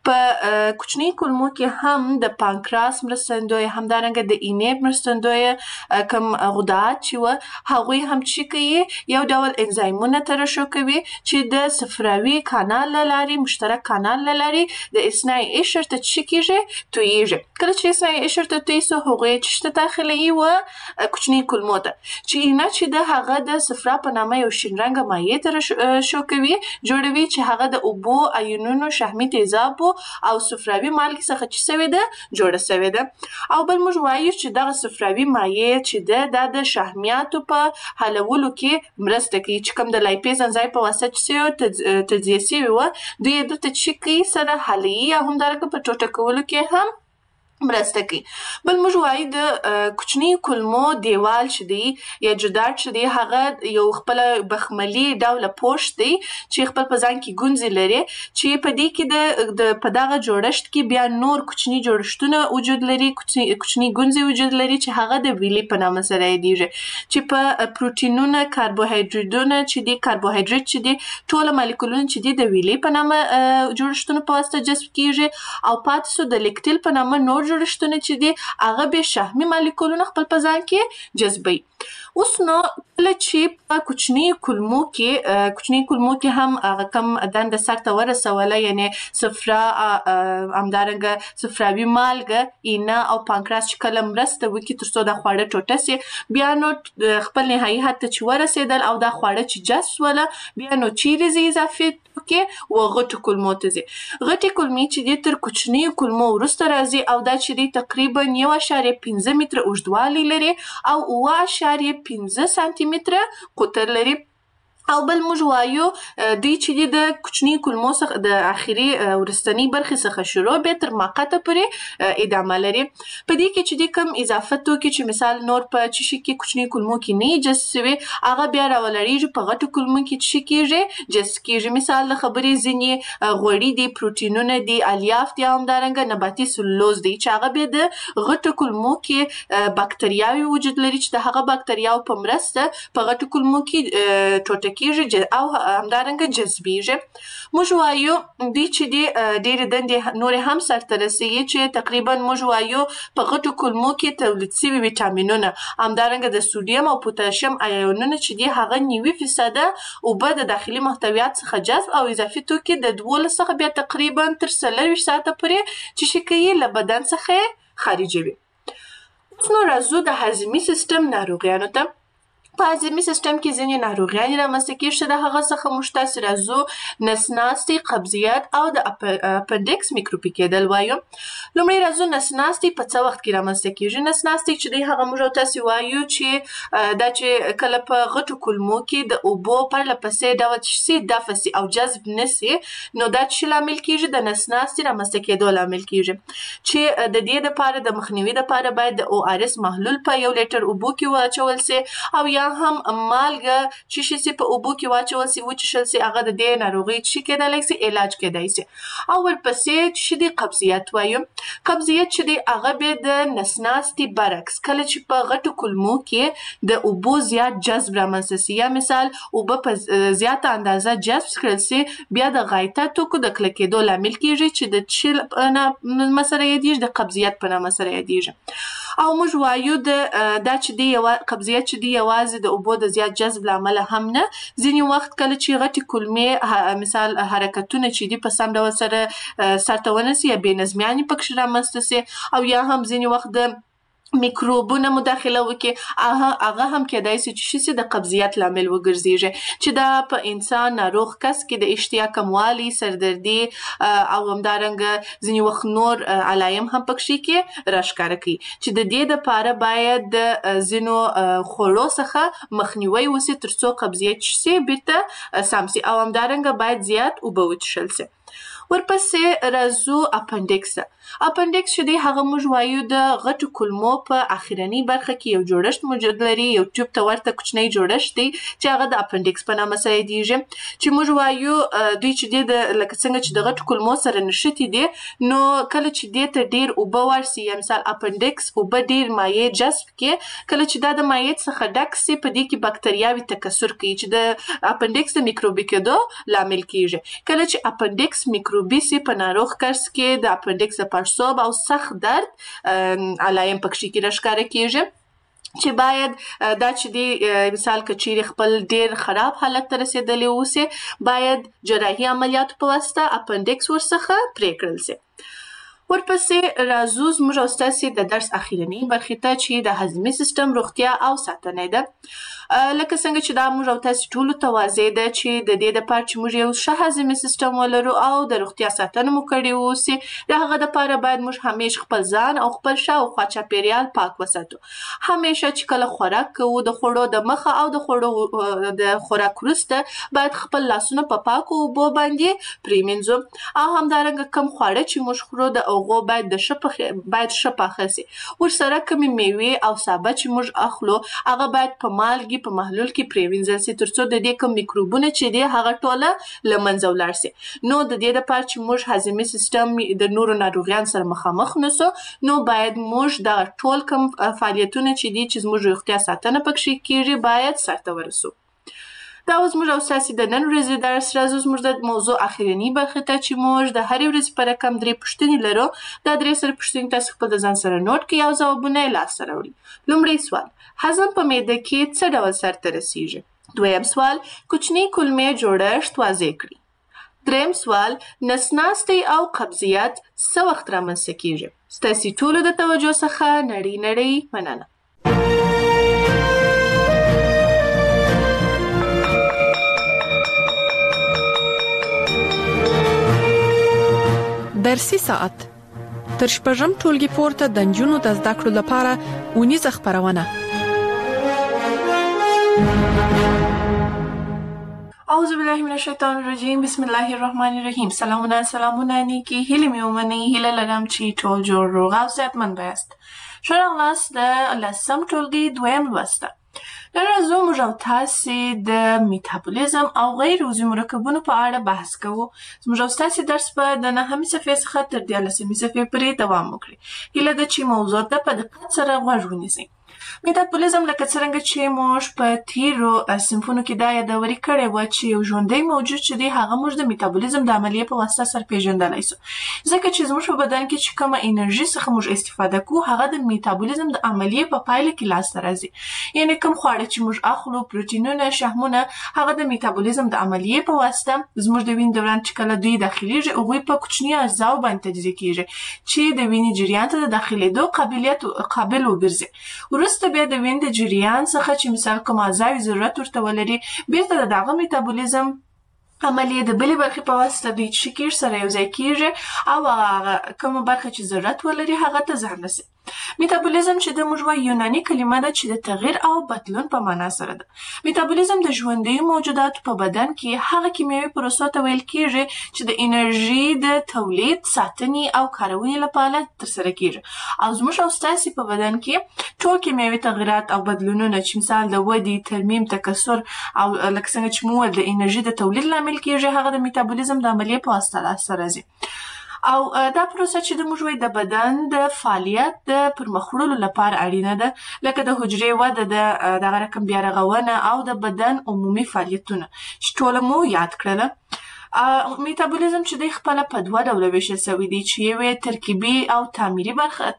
په کوچني کولمو کې هم د پانکراس مرستندوی، همدارنګه د اینې مرستندوی کوم غدات چې و هغوی هم چې کوي یو ډول انزایمونه ترشح کوي چې د صفراوي کانال له لارې، مشترک کانال له لارې د اثناء قشر ته چې کېږي تویېږي. کله چې اثناء قشر ته توی سو هغوی چې ته داخلي و کوچني کولمو ته چې اینه چې د هغه د صفرا په نامه یو شین رنګه مایع ترشح کوي، جوړوي چې هغه د اوبو، آیونونو، شحمي تیزابو او صفراوي مالګې څخه چې سوې ده جوړه سوې ده. او بل موږ وایو چې دغه صفراوي مایع چې ده د شحمیاتو په حلولو کې مرسته کوي، چې کوم د لایپیز انزایم په واسطه چې تجزیه سوي و دوی دلته چې کوي سره حلوي او همدارنګه په ټوټه کولو کې هم مرسته کوي. بل موږ وایو د کوچني کولمو دیوال چې دی یا جدار چې دی هغه یو خپل بخملي ډوله پوښ دی چې خپل په ځان کې ګونځې لري، چې په دې کې د په دغه جوړښت کې بیا نور کوچني جوړښتونه وجود لري، کوچني ګونځې وجود لري چې هغه د ویلي په نامه سره یادیږي، چې په پروټینونه، کاربوهایډریټونه چې دی، کاربوهایډریټ چې دی، ټول مالیکولونه چې دی د ویلي په نامه جوړښتونه په واسطه جذب کیږي، او پاتې سو د لیکټیل په نامه نور جوړښتونه چې دي هغه به شحمي مالیکولونه خپل په ځان کې جذبوي. اوس نو کله چې په کوچني کولمو کې هم هغه کم دنده سرته ورسوله، یعنی صفرا، همدارنګه صفراوي مالګه، اینه او پانکراس چې کله مرسته وکړي تر څو دا خواړه ټوټه سي، بیا نو خپل نهایي حد ته چې ورسېدل او دا خواړه چې جذب سوله، بیا نو چیرې ځي اضافي توکي و غټو کولمو ته ځي. غټې کولمې چې دي تر کوچني کولمو وروسته راځي او دا چې دی تقریبا 1.5 متره اوږدوالی لري او 7.5 سانتي متره قطر لري. او بل موږ وایو دوی چې دی د کوچني کولمو څخه د اخري ورستنی برخې څخه شروع به تر ماقته پورې ادامه لري. په دې کې چې دی کوم اضافه توکي چې مثال نور په چشي کې کوچني کولمو کې نه جذب سوي هغه بیا راولړیږي په غټو کولمو کې چې کېږي جذب کېږي. مثال د خبرې ځینې غوړي دي، پروټینونه دي، الیاف دي، همدارنګه نباتي سلولوز دي چې هغه به د غټو کولمو کې باکتریاوي وجود لري چې د هغه باکتریاو په مرسته په غټو کولمو کې ټوټه کېږي او همدارنګه جذبیږي. موږ وایو دوی چې دی ډېرې دندې نورې هم سرته رسوي چې تقریبا موږ وایو په غټو کولمو کې تولید سوي ویټامینونه، همدارنګه د سودیم او پوتاشیم آیونونه چې دی هغه 90% اوبه د داخلي محتویات څخه جذب او اضافي توکي د 12 څخه بیا تقریبا تر 24 ساعته پورې چې شي کوي له بدن څخه خارجوي. نو راځو د هضمي سیستم ناروغیانو ته. په هضمي سیستم کې ځینې ناروغیانې رامنځته کېږي چې د هغه څخه موږ تاسې راځو نسناستي، قبضیت او د اپنډکس میکروبي کېدل وایو. لومړی راځو نسناستي په څه وخت کې رامنځته کېږي. نسناستي چې دی هغه موږ تاسې وایو چې دا چې کله په غټو کولمو کې د اوبو پرله پسې ډول چې دفع سي او جذب نسي، نو دا چې لامل کېږي د نسناستي رامنځته کېدو لامل کېږي، چې د دې لپاره د مخنیوي لپاره باید د ORS محلول په 1 لیټر اوبو کې واچول سي او یا هم مالګه چې شي سي په اوبو کې واچول سي، وچشل سي، هغه د دې ناروغي چې کېدای سي علاج کېدای سي. او ورپسې چې دی قبضیت وایو. قبضیت چې دی هغه به د نسناستي برعکس کله چې په غټو کولمو کې د اوبو زیات جذب رامنځته سي، یا مثال اوبه په زیاته اندازه جذب کړل سي، بیا د غایطه توکو د کلکېدو لامل کېږي چې د چیل په نامه سره یادیږي، د قبضیت په نامه سره یادیږي. او موږ وایو دا چې دی قبضیت چې دی یوازې د اوبو د زیات جذب لامل هم نه، ځینې وخت کله چې غټې کولمې مثال حرکتونه چې دی په سم ډول سره سرته ونسي یا بې نظمیانې پکښې رامنځته سي، او یا هم ځینې وخت د میکروبونه مداخله وکړي، هغه هم کېدای سي چې شي د قبضیت لامل وګرځيږي، چې دا په انسان ناروغ کس کې د اشتها کموالی، سردردي او همدارنګه ځینې وخت نور علایم هم پکښې کې راښکاره کوي، چې د دې لپاره باید د ځینو خوړو څخه مخنیوي وسي تر څو قبضیت شي بیرته سم سي، او همدارنګه باید زیات اوبه وڅښل سي. ورپسې راځو اپنډکس. اپنډکس چې دی هغه موږ وایو د غټو کولمو په اخرنی برخه کې یو جوړښت موجود لري، یو ټیوب ته ورته کوچنی جوړښت دی چې هغه د اپنډکس په نامه سره یادیږي، چې موږ وایو دوی چې دی لکه څنګه چې د غټو کولمو سره نښتي دي، نو کله چې دی ته ډیر اوبه ورسي، یا مثال اپنډکس اوبه ډیر مایع جذب کړي، کله چې دا د مایع څخه ډک سي په دې کې باکتریاوي تکثر کوي چې د اپنډکس د میکروبي کېدو لامل کېږي. کله چې اپنډکس میکروبي مایکروبي سي په ناروغ کس کې د اپنډکس د پړسوب او سخت درد علایم پکې کې راښکاره کیږي چې باید دا چې دی مثال کچیر خپل ډیر خراب حالت ته رسیدلی اوسي باید جراحي عملیات په واسطه اپنډکس ورڅخه پرې کړل شي. ورپسې راځو زموږ او ستاسې د درس اخیرنۍ برخې ته چې د هضمي سیستم روغتیا او ساتنه ده. لکه څنګه چې دا موږ او تاسې ټولو ته واضح ده چې د دې دپاره چې موږ یو ښه هضمي سیستم ولرو او د روغتیا ساتنه مو کړې اوسي د هغه دپاره باید موږ همیشه خپل ځان او خپل شاوخوا چاپیریال پاک وساتو. همیشه چې کله خوراک کوو د خوړو د مخه او د خوړو د خوراک وروسته باید خپل لاسونه په پاکو اوبو باندې پرېمینځو او همدارنګه کم خواړه چې موږ خورو د هغو باید ښه پاخه سي. ورسره کومې میوې او سابه چې موږ اخلو هغه باید په مالګې په محلول کې پرېوینځل سي تر څو د دې کوم میکروبونه چې دي هغه ټوله له منځه ولاړ سي. نو د دې دپاره چې موږ هضمي سیستم د نورو ناروغیانو سره مخامخ نسو نو باید موږ دغه ټول کوم فعالیتونه چې دي چې زموږ روغتیا ساتنه پکې کیږي باید سرته ورسو. دا اوس موږ او ستاسې د نن ورځې درس راځو زموږ د موضوع اخرنۍ برخې ته چې موږ د هرې ورځې په رقم 3 پوښتنې لرو. دا 3 سره پوښتنې تاسو خپل د ځان سره نوټ کړئ او ځوابونه یې لاسته راوړئ. لومړی سوال هضم په معده کې څه ډول سرته رسیږي؟ دویم سوال کوچنۍ کولمې جوړښت واضح کړئ. دریم سوال نسناستي او قبضیت څه وخت رامنځته کیږي؟ ستاسې ټولو د توجه څخه نړۍ مننه. درسي ساعت تر شپږم ټولګي پورته د نجونو د زده کړو لپاره اونیزه خپرونه. اعوذ بالله من الشیطان الرجیم بسم الله الرحمن الرحیم. سلامونه نیکی هیله مې ومنئ. هیله لرم چې ټول جوړ روغ او صحتمند یاست. ښه راغلاست د 10م ټولګي دویم لوست ته. نن راځو موږ او تاسې د میتابولیزم او غیر عضوي مرکبونو په اړه بحث کوو. زموږ او ستاسې درس به د 9مې صفحې څخه تر 14مې صفحې پورې دوام وکړي. هیله ده چې موضوع ته په دقت سره غوږ ونیسئ. میتابولیزم لکه څرنګه چې موږ په تیرو صنفونو کې دا یادوري کړې وه چې یو ژوندی موجود چې دی هغه موږ د میتابولیزم د عملیې په واسطه سرپېژندلی سو ځکه چې زموږ په بدن کې چې کومه انرژي څخه موږ استفاده کوو هغه د میتابولیزم د عملیې په پایله کې لاسته راځي. یعنې کوم خواړه چې موږ اخلو پروټینونه شحمونه هغه د میتابولیزم د عملیې په واسطه زموږ د وینې دوران چې کله دوی داخلیږي هغوی په کوچني اجزاو باندې تجزیه کیږي چې د وینې جریان ته د داخلېدو قابل وګرځي. وروسته بیا د وینې د جریان څخه چې مثال کوم اعضاوي ضرورت ورته ولري بیرته د دغه میتابولیزم عملیې د بلې برخې په واسطه دوی چې کیږي سره یو ځای کیږي او هغه کومه برخه چې ضرورت ولري هغه ته ځان رسي. میتابولیزم چې د موږ وایو یوناني کلمه ده چې د تغییر او بدلون په معنا سره ده. میتابولیزم د ژوندیو موجوداتو په بدن کې هغه کیمیاوي پروسو ته ویل کیږي چې د انرژي د تولید ساتنې او کارونې لپاره ترسره کیږي او زموږ او ستاسې په بدن کې ټول کیمیاوي تغییرات او بدلونونه چې مثال د ودې ترمیم تکثر او لکه څنګه چې مو د انرژي د تولید لامل کیږي هغه د میتابولیزم د عملیې په واسطه لاسته راځي. او دا پروسه چې د موږ د بدن د فعالیت د پرمخ وړلو لپاره اړینه ده لکه د حجرې وده د دغه رقم بیا رغونه او د بدن عمومي فعالیتونه چې ټوله مو یاد کړله. میتابولیزم چې دی خپله په 2 ډوله ویشل سوی دی چې یو ترکیبي او تعمیري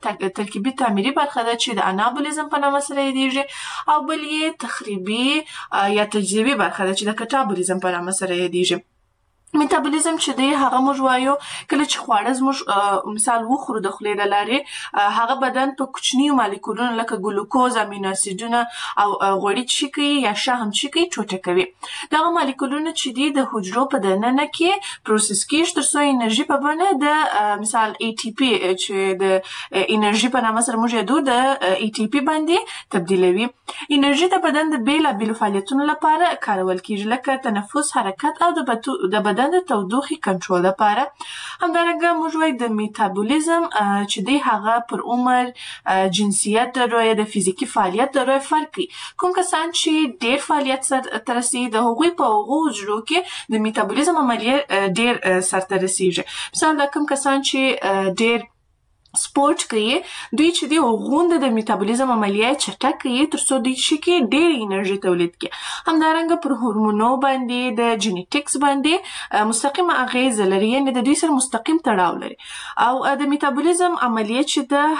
برخه ده چې د انابولیزم په نامه سره یادیږي او بل یې تخریبي یا تجزیوي برخه ده چې د کټابولیزم په نامه سره یادیږي. میتابولیزم چې دی هغه موږ وایو کله چې خواړه زموږ مثال وخورو د خولې له لارې هغه بدن په کوچنیو مالیکولونو لکه ګلوکوز امینو اسیدونه او غوړي چې کوي یا شحم چې کوي ټوټه کوي. دغه مالیکولونه چې دي د حجرو په دننه کې پروسس کیږي تر څو انرژي په بڼه د مثال ATP چې د انرژي په نامه سره موږ یادو د ATP باندې تبدیلوي. انرژي د بدن د بیلابیلو فعالیتونو لپاره کارول کیږي لکه تنفس حرکت او د بدن د تودوخې کنټرول لپاره. همدارنګه موږ وایو د میتابولیزم چې دی هغه پر عمر جنسیت د رویه د فزیکي فعالیت د رویه فرق کوي. کوم کسان چې ډیر فعالیت سرته رسي د هغوی په هغو حجرو کې د میتابولیزم عملیه ډیر سرته رسیږي. مثال دا کوم کسان چې ډیر سپورت کوي دوی چې دی غونډه د میټابولیزم عملیات چټک کوي ترڅو دوی شي ډېر انرژي تولید کړي همدارنګه پر هورمونو باندې د جینیټکس باندې مستقیم اغیزه لري یعنی د دوی سره مستقیم تړاو لري او د میټابولیزم عملیات چې د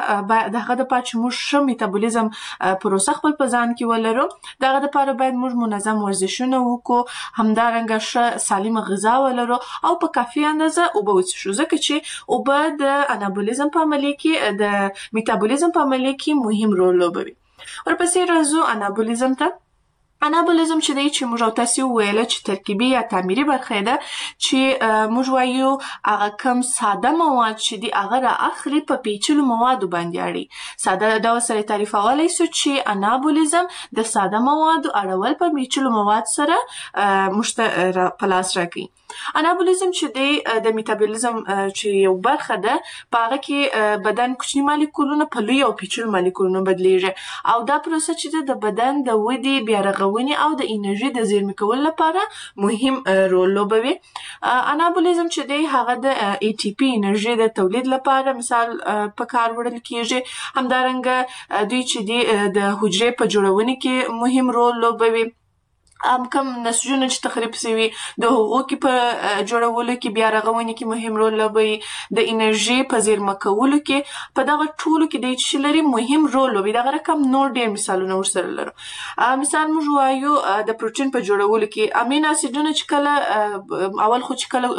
هغه د پاتې موږ ښه میټابولیزم پروسه خپل په ځان کې ولرو دغه لپاره باید موږ منظم ورزشونه وکړو همدارنګه ښه سالمه غذا ولرو او په کافي اندازه اوبه وڅښو ځکه چې اوبه د انابولیزم په عملیه کې د میټابولیزم په عملیه کې مهم رول لوبوي ورپسې راځو انابولیزم ته انابولیزم چې دی چې موږ او تاسو ویل چې ترکیبي یا تعمیري برخه ده چې موږ وایو هغه کم ساده مواد چې دی هغه را اخلي په پیچلو موادو باندې اړي ساده ډول سره تعریفولای شو چې انابولیزم د ساده موادو اړول په پیچلو مواد سره مشته پلاس راکړي انابولیزم چې دی د میټابولیزم چې یو برخه ده په هغه کې بدن کوچني مالیکولونه په لوی او پیچلو مالیکولونو بدلیږي او دا پروسه چې د بدن د ودې بیا رغونې او د انرژي د زیرمه کولو لپاره مهم رول لوبوي انابولیزم چې دی هغه د ای ټي پی انرژي د تولید لپاره مثال په کار وړل کیږي همدارنګه دوی چې دی د حجرې په جوړونې کې مهم رول لوبوي کم نسجونه چې تخریب شوي د هغو کې په جوړولو کې بیا رغونې کې مهم رول لوبوي د انرژي په زیرمه کولو کې په دغه ټولو کې د چې لري مهم رول لوبوي دغه رقم نور ډېر مثالونه ورسره لرو مثال موږ وایو د پروتین په جوړولو کې امین اسیدونه چې کله اول خو چې کله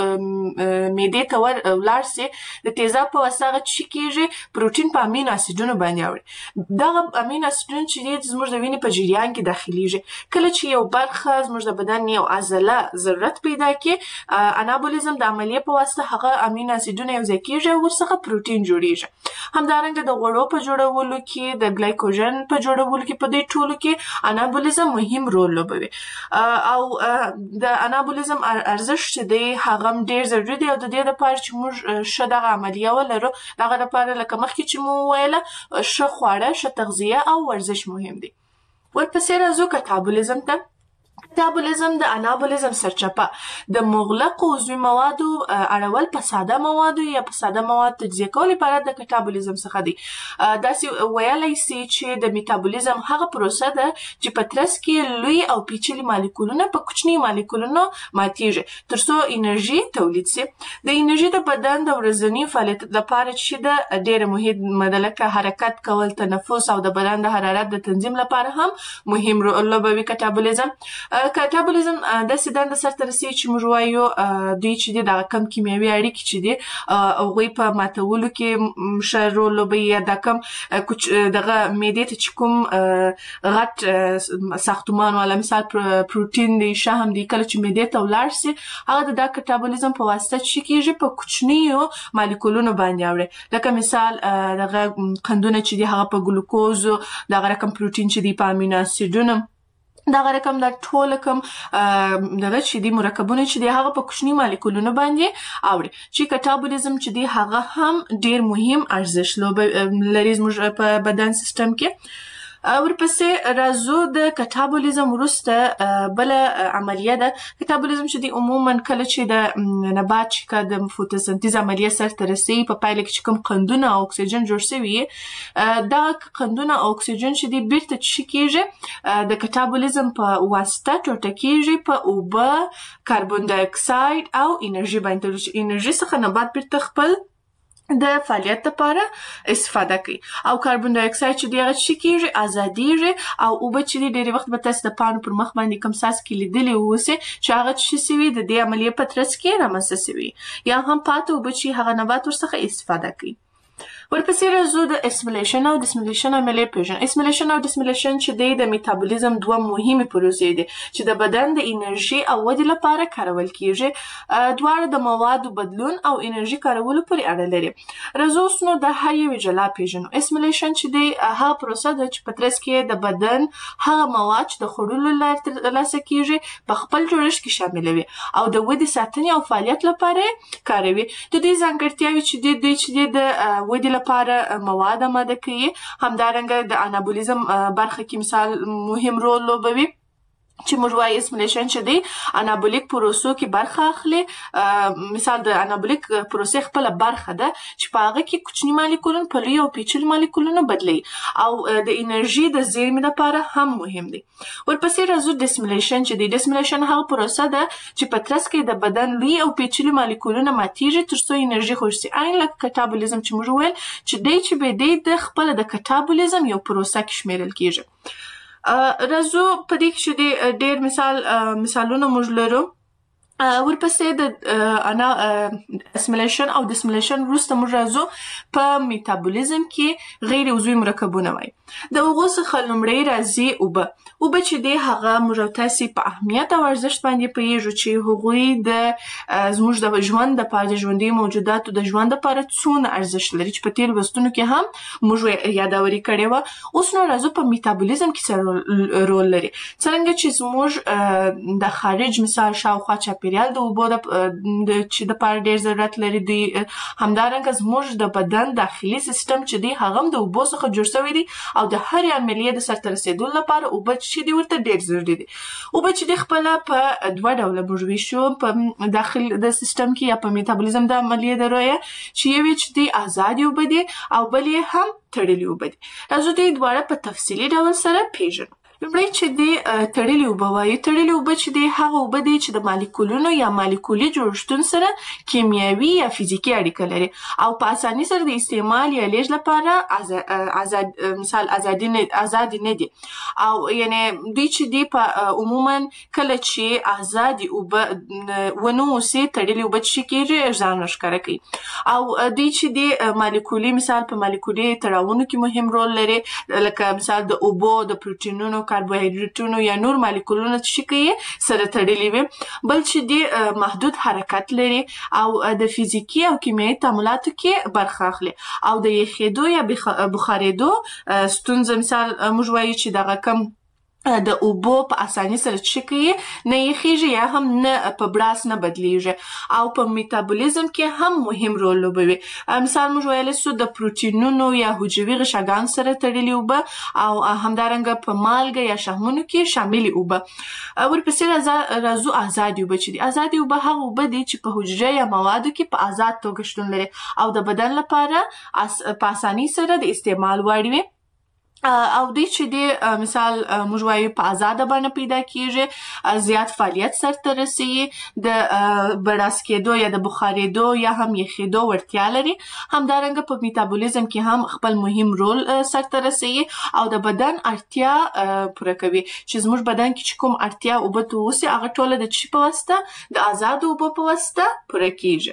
معدې ته ولاړ سي د تیزاب په واسطه هغه چې کېږي پروتین په امین اسیدونو باندې اوړي دغه امین اسیدونه چې زموږ د وینې په جریان کې داخليږي کله چې یو برخه زموږ د بدن یو عضله ضرورت پیدا کړي انابولیزم د عملیې په واسطه هغه امین اسیدونه یو ځای کېږي او ورڅخه پروتین جوړیږي همدارنګه د غوړو په جوړولو کې د ګلایکوجن په جوړولو کې په دې ټولو کې انابولیزم مهم رول لوبوي او د انابولیزم ارزښت چې دی هغه ډېر ضروري دی او د دې لپاره چې موږ ښه دغه عملیه ولرو دغه لپاره لکه مخکې چې مو ویله ښه خواړه ښه تغذیه او ورزش مهم دی ورپسې راځو کټابولیزم ته کټابولیزم د انابولیزم سرچپه د مغلقو عضوي موادو اړول په ساده موادو یا په ساده مواد تجزیه کول عبارت د کټابولیزم څخه دی داسې ویلای سي چې د میټابولیزم هغه پروسه ده چې په ترڅ کې لوی او پیچلي مالیکولونه په کوچني مالیکولونو ماتیږي ترڅو انرژي تولید سي د انرژي د بدن د ورځني فعالیت لپاره چې د ډېر مهمه ده لکه حرکت کول تنفس او د بدن د حرارت د تنظیم لپاره هم مهم رول لوبوي کټابولیزم کټابولیزم د سیدان د سرته رسي چې موږ وایو دوی چې دي د کم کیمیاوي اړیکې چې دي هغوی په ماتولو کې ښه رول لوبوي یا د کم دغه معدې ته چې کوم غټ ساختمان والا مثال پروتین دی شحم دی کله چې معدې ته ولاړ سي هغه د کټابولیزم په واسطه چې کېږي په کوچنیو مالیکولونو باندې اوړي لکه مثال دغه قندونه چې دي هغه په ګلوکوز دغه رقم پروتین چې دي په امینو اسیدونو دغه رقم د ټول کوم دغه چې دی مرکبونه چې دی هغه په کوچني مالیکولونو باندې اوړي چې کټابولیزم چې دی هغه هم ډیر مهم ارزښت لري زموږ په بدن سیستم کې ورپسې راځو د کټابولیزم وروسته بل عملیه ده کټابولیزم چې دی عموما کله چې د نبات چې د فوتوسنتیز عملیه سرته رسي په پایله کې چې کوم قندونه او اکسیجن جوړ شوي دا قندونه او اکسیجن چې دی بیرته چې کېږي د کټابولیزم په واسطه ټوټه کېږي په اوبه کاربن دای اکساید او انرژي باندې انرژي څخه نبات بیرته خپل د فعالیت لپاره استفاده کوي او کاربن دای اکساید چې دی هغه چې کېږي ازادیږي او اوبه چې دی ډېری وخت به تاسو د پاڼو پر مخ باندې کوم څاڅکي لیدلي اوسئ چې هغه چې سوي د دې عملیې په ترڅ کې رامنځته سوي یا هم پاتې اوبه چې هغه نبات ورڅخه استفاده کوي ورپسې راځو د اسمیلیشن او ډسمیلیشن عملیې پیژنو اسمیلیشن او ډسمیلیشن چې دی د میټابولیزم دوه مهمې پروسې دي چې د بدن د انرژي او ودې لپاره کارول کیږي دواړه د موادو بدلون او انرژي کارولو پورې اړه لري راځو اوس نو د هر یوې جلا پیژنو اسمیلیشن چې دی هغه پروسه ده چې په ترڅ کې د بدن هغه مواد چې د خوړلو لپاره ترلاسه کیږي په خپل جوړښت کې شاملوي او د ودې ساتنې او فعالیت لپاره کاروي د دې ځانګړتیاوې چې دی د ودې لپاره مواد آماده کوي همدارنګه د انابولیزم برخه کې مثال مهم رول لوبوي چې موږ وایي اسیمیلیشن چې دی انابولیک پروسو کې برخه اخلي. مثال د انابولیک پروسې خپل برخه ده چې په هغه کې کوچني مالیکولونه په لوی او پیچلي مالیکولونو بدلي او د انرژي د زیرمې لپاره هم مهم دی. ورپسې راځو ډیسیمیلیشن چې دی. ډیسیمیلیشن هغه پروسه ده چې په ترڅ کې د بدن لوی او پیچلي مالیکولونه ماتیږي ترڅو انرژي خوشي شي. عین لکه کټابولیزم چې موږ ویل چې به دی د خپل د کټابولیزم یو پروسه کې شمیرل کیږي. راځو په دې کې چې ډېر مثالونه موږ لرو. ورپسې د اسیمیلیشن او ډیسیمیلیشن وروسته موږ راځو په میتابولیزم کې غیر عضوي مرکبونه وایي. د هغو څخه لومړی راځي اوبه چې دی هغه موږ تاسې په اهمیت او ارزښت باندې پوهیږو چې هغوی د زموږ د ژوند دپاره د ژوندي موجوداتو د ژوند دپاره څونه ارزښت لري چې په تېرو لوستونو کې هم موږ یادوري کړې وه. اوس نو راځو په میتابولیزم کې څه رول لري. څرنګه چې زموږ د خارج مثال شاوخوا چاپیریال د اوبو چې دپاره ډېر ضرورت لري دی، همدارنګه زموږ د بدن داخلي سیستم چې دی هغه هم د اوبو څخه جوړ شوی دی او د هرې عملیې د سرته رسېدو لپاره اوبه چې دي ورته ډېر ضروري دي. اوبه چې دي خپله په دوه ډوله موږ ویشو په داخل د سیستم کې یا په میتابولیزم د عملیې د رویه چې یو یې چې دي ازادې اوبه دي او بل یې هم تړلې اوبه دي. راځو دې دواړه په تفصیلي ډول سره پیژنو. لومړی چې دی تړلې اوبه وایي. تړلې اوبه چې دی هغه اوبه دي چې د مالیکولونو یا مالیکولي جوړښتونو سره کیمیاوي یا فزیکي اړیکه لري او په اساني سره د استعمال یا لیږد لپاره مثال ازادې نه دي. او یعنی دوی چې دی په عموما کله چې ازادې اوبه ونه اوسي تړلې اوبه چې کېږي ځان راښکاره کوي. او دوی چې دی مالیکولي مثال په مالیکولي تړاوونو کې مهم رول لري، لکه مثال د اوبو د پروټینونو کاربوهایډریټونو یا نور مالیکولونه چې کوي سره تړلي وي. بل چې دی محدود حرکت لري او د فزیکي او کیمیاوي تعاملاتو کې برخه اخلي او د یخېدو یا بخارېدو ستونزه مثال موږ وایو چې دغه کم د اوبو په اساني سره چې کوي نه یخېږي یا هم نه په براس نه بدلیږي او په میتابولیزم کې هم مهم رول لوبوي. مثال موږ ویلی سو د پروټینونو یا حجروي غشاګانو سره تړلي اوبه او همدارنګه په مالګه یا شحمونو کې شاملې اوبه. ورپسې راځو ازادې اوبه چې دي. ازادې اوبه هغه اوبه دي چې په حجره یا موادو کې په ازاد توګه شتون لري او د بدن لپاره په اساني سره د استعمال وړ وي. او دوی چې دی مثال موږ وایو په ازاده بڼه پیدا کیږي، زیات فعالیت سرته رسوي، د براس کېدو یا د بخارېدو یا هم یخېدو وړتیا لري. همدارنګه په میتابولیزم کې هم خپل مهم رول سرته رسوي او د بدن اړتیا پوره کوي چې زموږ بدن کې چې کوم اړتیا اوبه ته اوسي هغه ټوله د چی په واسطه د ازادو اوبو په واسطه پوره کیږي.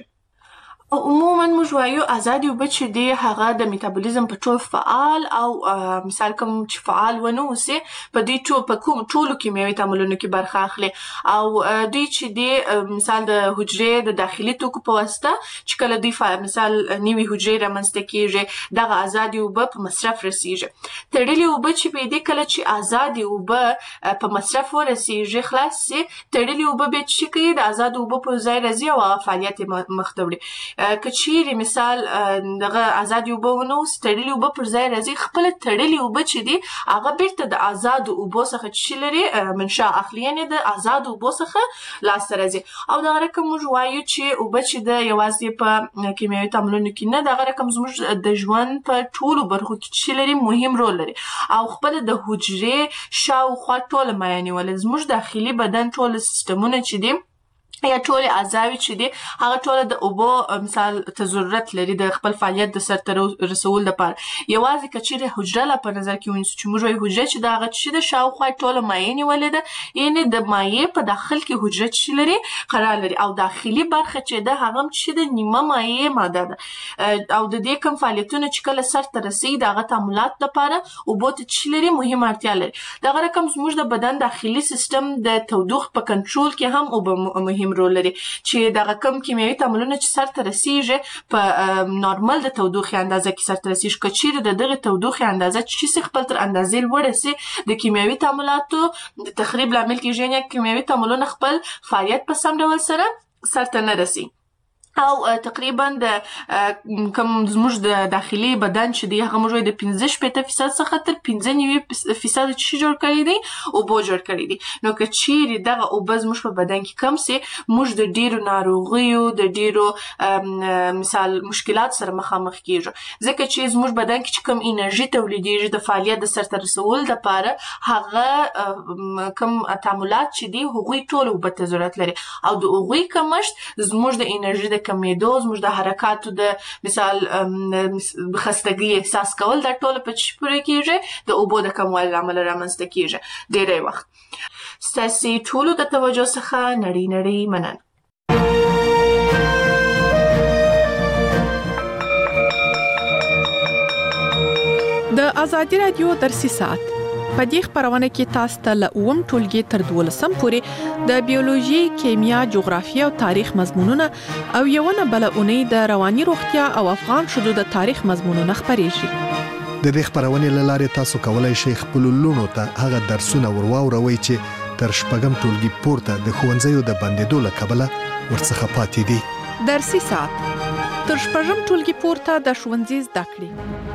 عموما موږ وایو ازادې اوبه چې دی هغه د میتابولیزم په ټول فعال او مثال کوم چې فعال ونه اوسي په دې په کوم ټولو کیمیاوي تعاملونو کې برخه اخلي او دوی چې دی مثال د حجرې د داخلي توکو په واسطه چې کله دوی مثال نوي حجرې رامنځته کیږي دغه ازادې اوبه په مصرف رسیږي. تړلې اوبه چې به دی کله چې ازادې اوبه په مصرف ورسیږي خلاص سي تړلې اوبه به چې کوي د ازادو اوبو په ځای راځي او فعالیت مخ ته وړي. که چیرې مثال دغه ازادې اوبه ونه اوسي تړلې اوبه پر ځای راځي خپله تړلې اوبه چې دي هغه بیرته د ازادو اوبو څخه چې لري منشا اخلي یعنې د ازادو اوبو څخه لاسته راځي. او دغه رقم موږ وایو چې اوبه چې ده یوازې په کیمیاوي تعاملونو کې نه دغه رقم زموږ د ژوند په ټولو برخو کې چې لري مهم رول لري او خپله د حجرې شاوخوا ټوله مایع نیولې زموږ داخلي بدن ټول سیستمونه چې دي یا ټولې اعضاوې چې دي هغه ټوله د اوبو مثال ته ضرورت لري د خپل فعالیت د سرته رسولو لپاره. یوازې که چیرې حجره لا په نظر کې ونیسو چې موږ وایو حجره چې د هغه چې د شاوخوا ټوله مایع نیولې ده یعنې د مایع په داخل کې حجره چې لري قرار لري او داخلي برخه چې ده هغه هم چې د نیمه مایع ماده ده او د دې کوم فعالیتونه چې کله سرته رسوي د هغه تعاملات لپاره اوبو ته چې لري مهم اړتیا لري. دغه رقم زموږ د بدن داخلي سیستم د تودوخې په کنټرول کې هم اوبه مهم رول لري چې دغه کم کیمیاوي تعاملونه چې سرته رسیږي په نارمل د تودوخې اندازه کې سرته رسیږي. که چیرې د دغې تودوخې اندازه چې خپل تر اندازې لوړه سي د کیمیاوي تعاملاتو د تخریب لامل کېږي یا کیمیاوي تعاملونه خپل فعالیت په سم ډول سره سرته نه رسي. او تقریبا د کوم زموږ د داخلي بدن چې دی هغه موږ د 15% څخه تر 15% چې جوړ کړی دی او بو جوړ کړی دی. نو که چیرې دغه او بز موږ په بدن کې کم سي موږ د ډیرو ناروغیو د ډیرو مثال مشکلات سره مخامخ کیږو ځکه چې زموږ بدن کې چې کم انرژي تولیدېږي د فعالیت د سرته رسول لپاره هغه کم تعاملات چې دی هغوی ټول وبته ضرورت لري او د هغوی کمښت زموږ د انرژي د کمیدو زموږ د حرکاتو د مثال خستګي احساس کول دا ټول په چی پورې کیږي د اوبو د کموالي له امله رامنځته کیږي. ډیری وخت ستاسو ټولو د توجه څخه نړۍ مننه. د ازادي رادیو درسي ساعت په دې خبرونه کې تاسو ته له اوم ټولګي تر 12 پورې د بیولوژي، کیمیا، جغرافیه او تاریخ مضمونونه او یو نه بل اونۍ د رواني روغتیا او افغان شذو د تاریخ مضمونونه خبرېږي. د دې خبرونه لاره تاسو کولای شئ خپل لونو ته هغه درسونه ورواوروي چې تر شپږم ټولګي پورته د ښوونځیو د بندیدو له کبله ورڅخه پاتې دي. درسي ساعت تر شپږم ټولګي پورته د ښوونځي زده کړې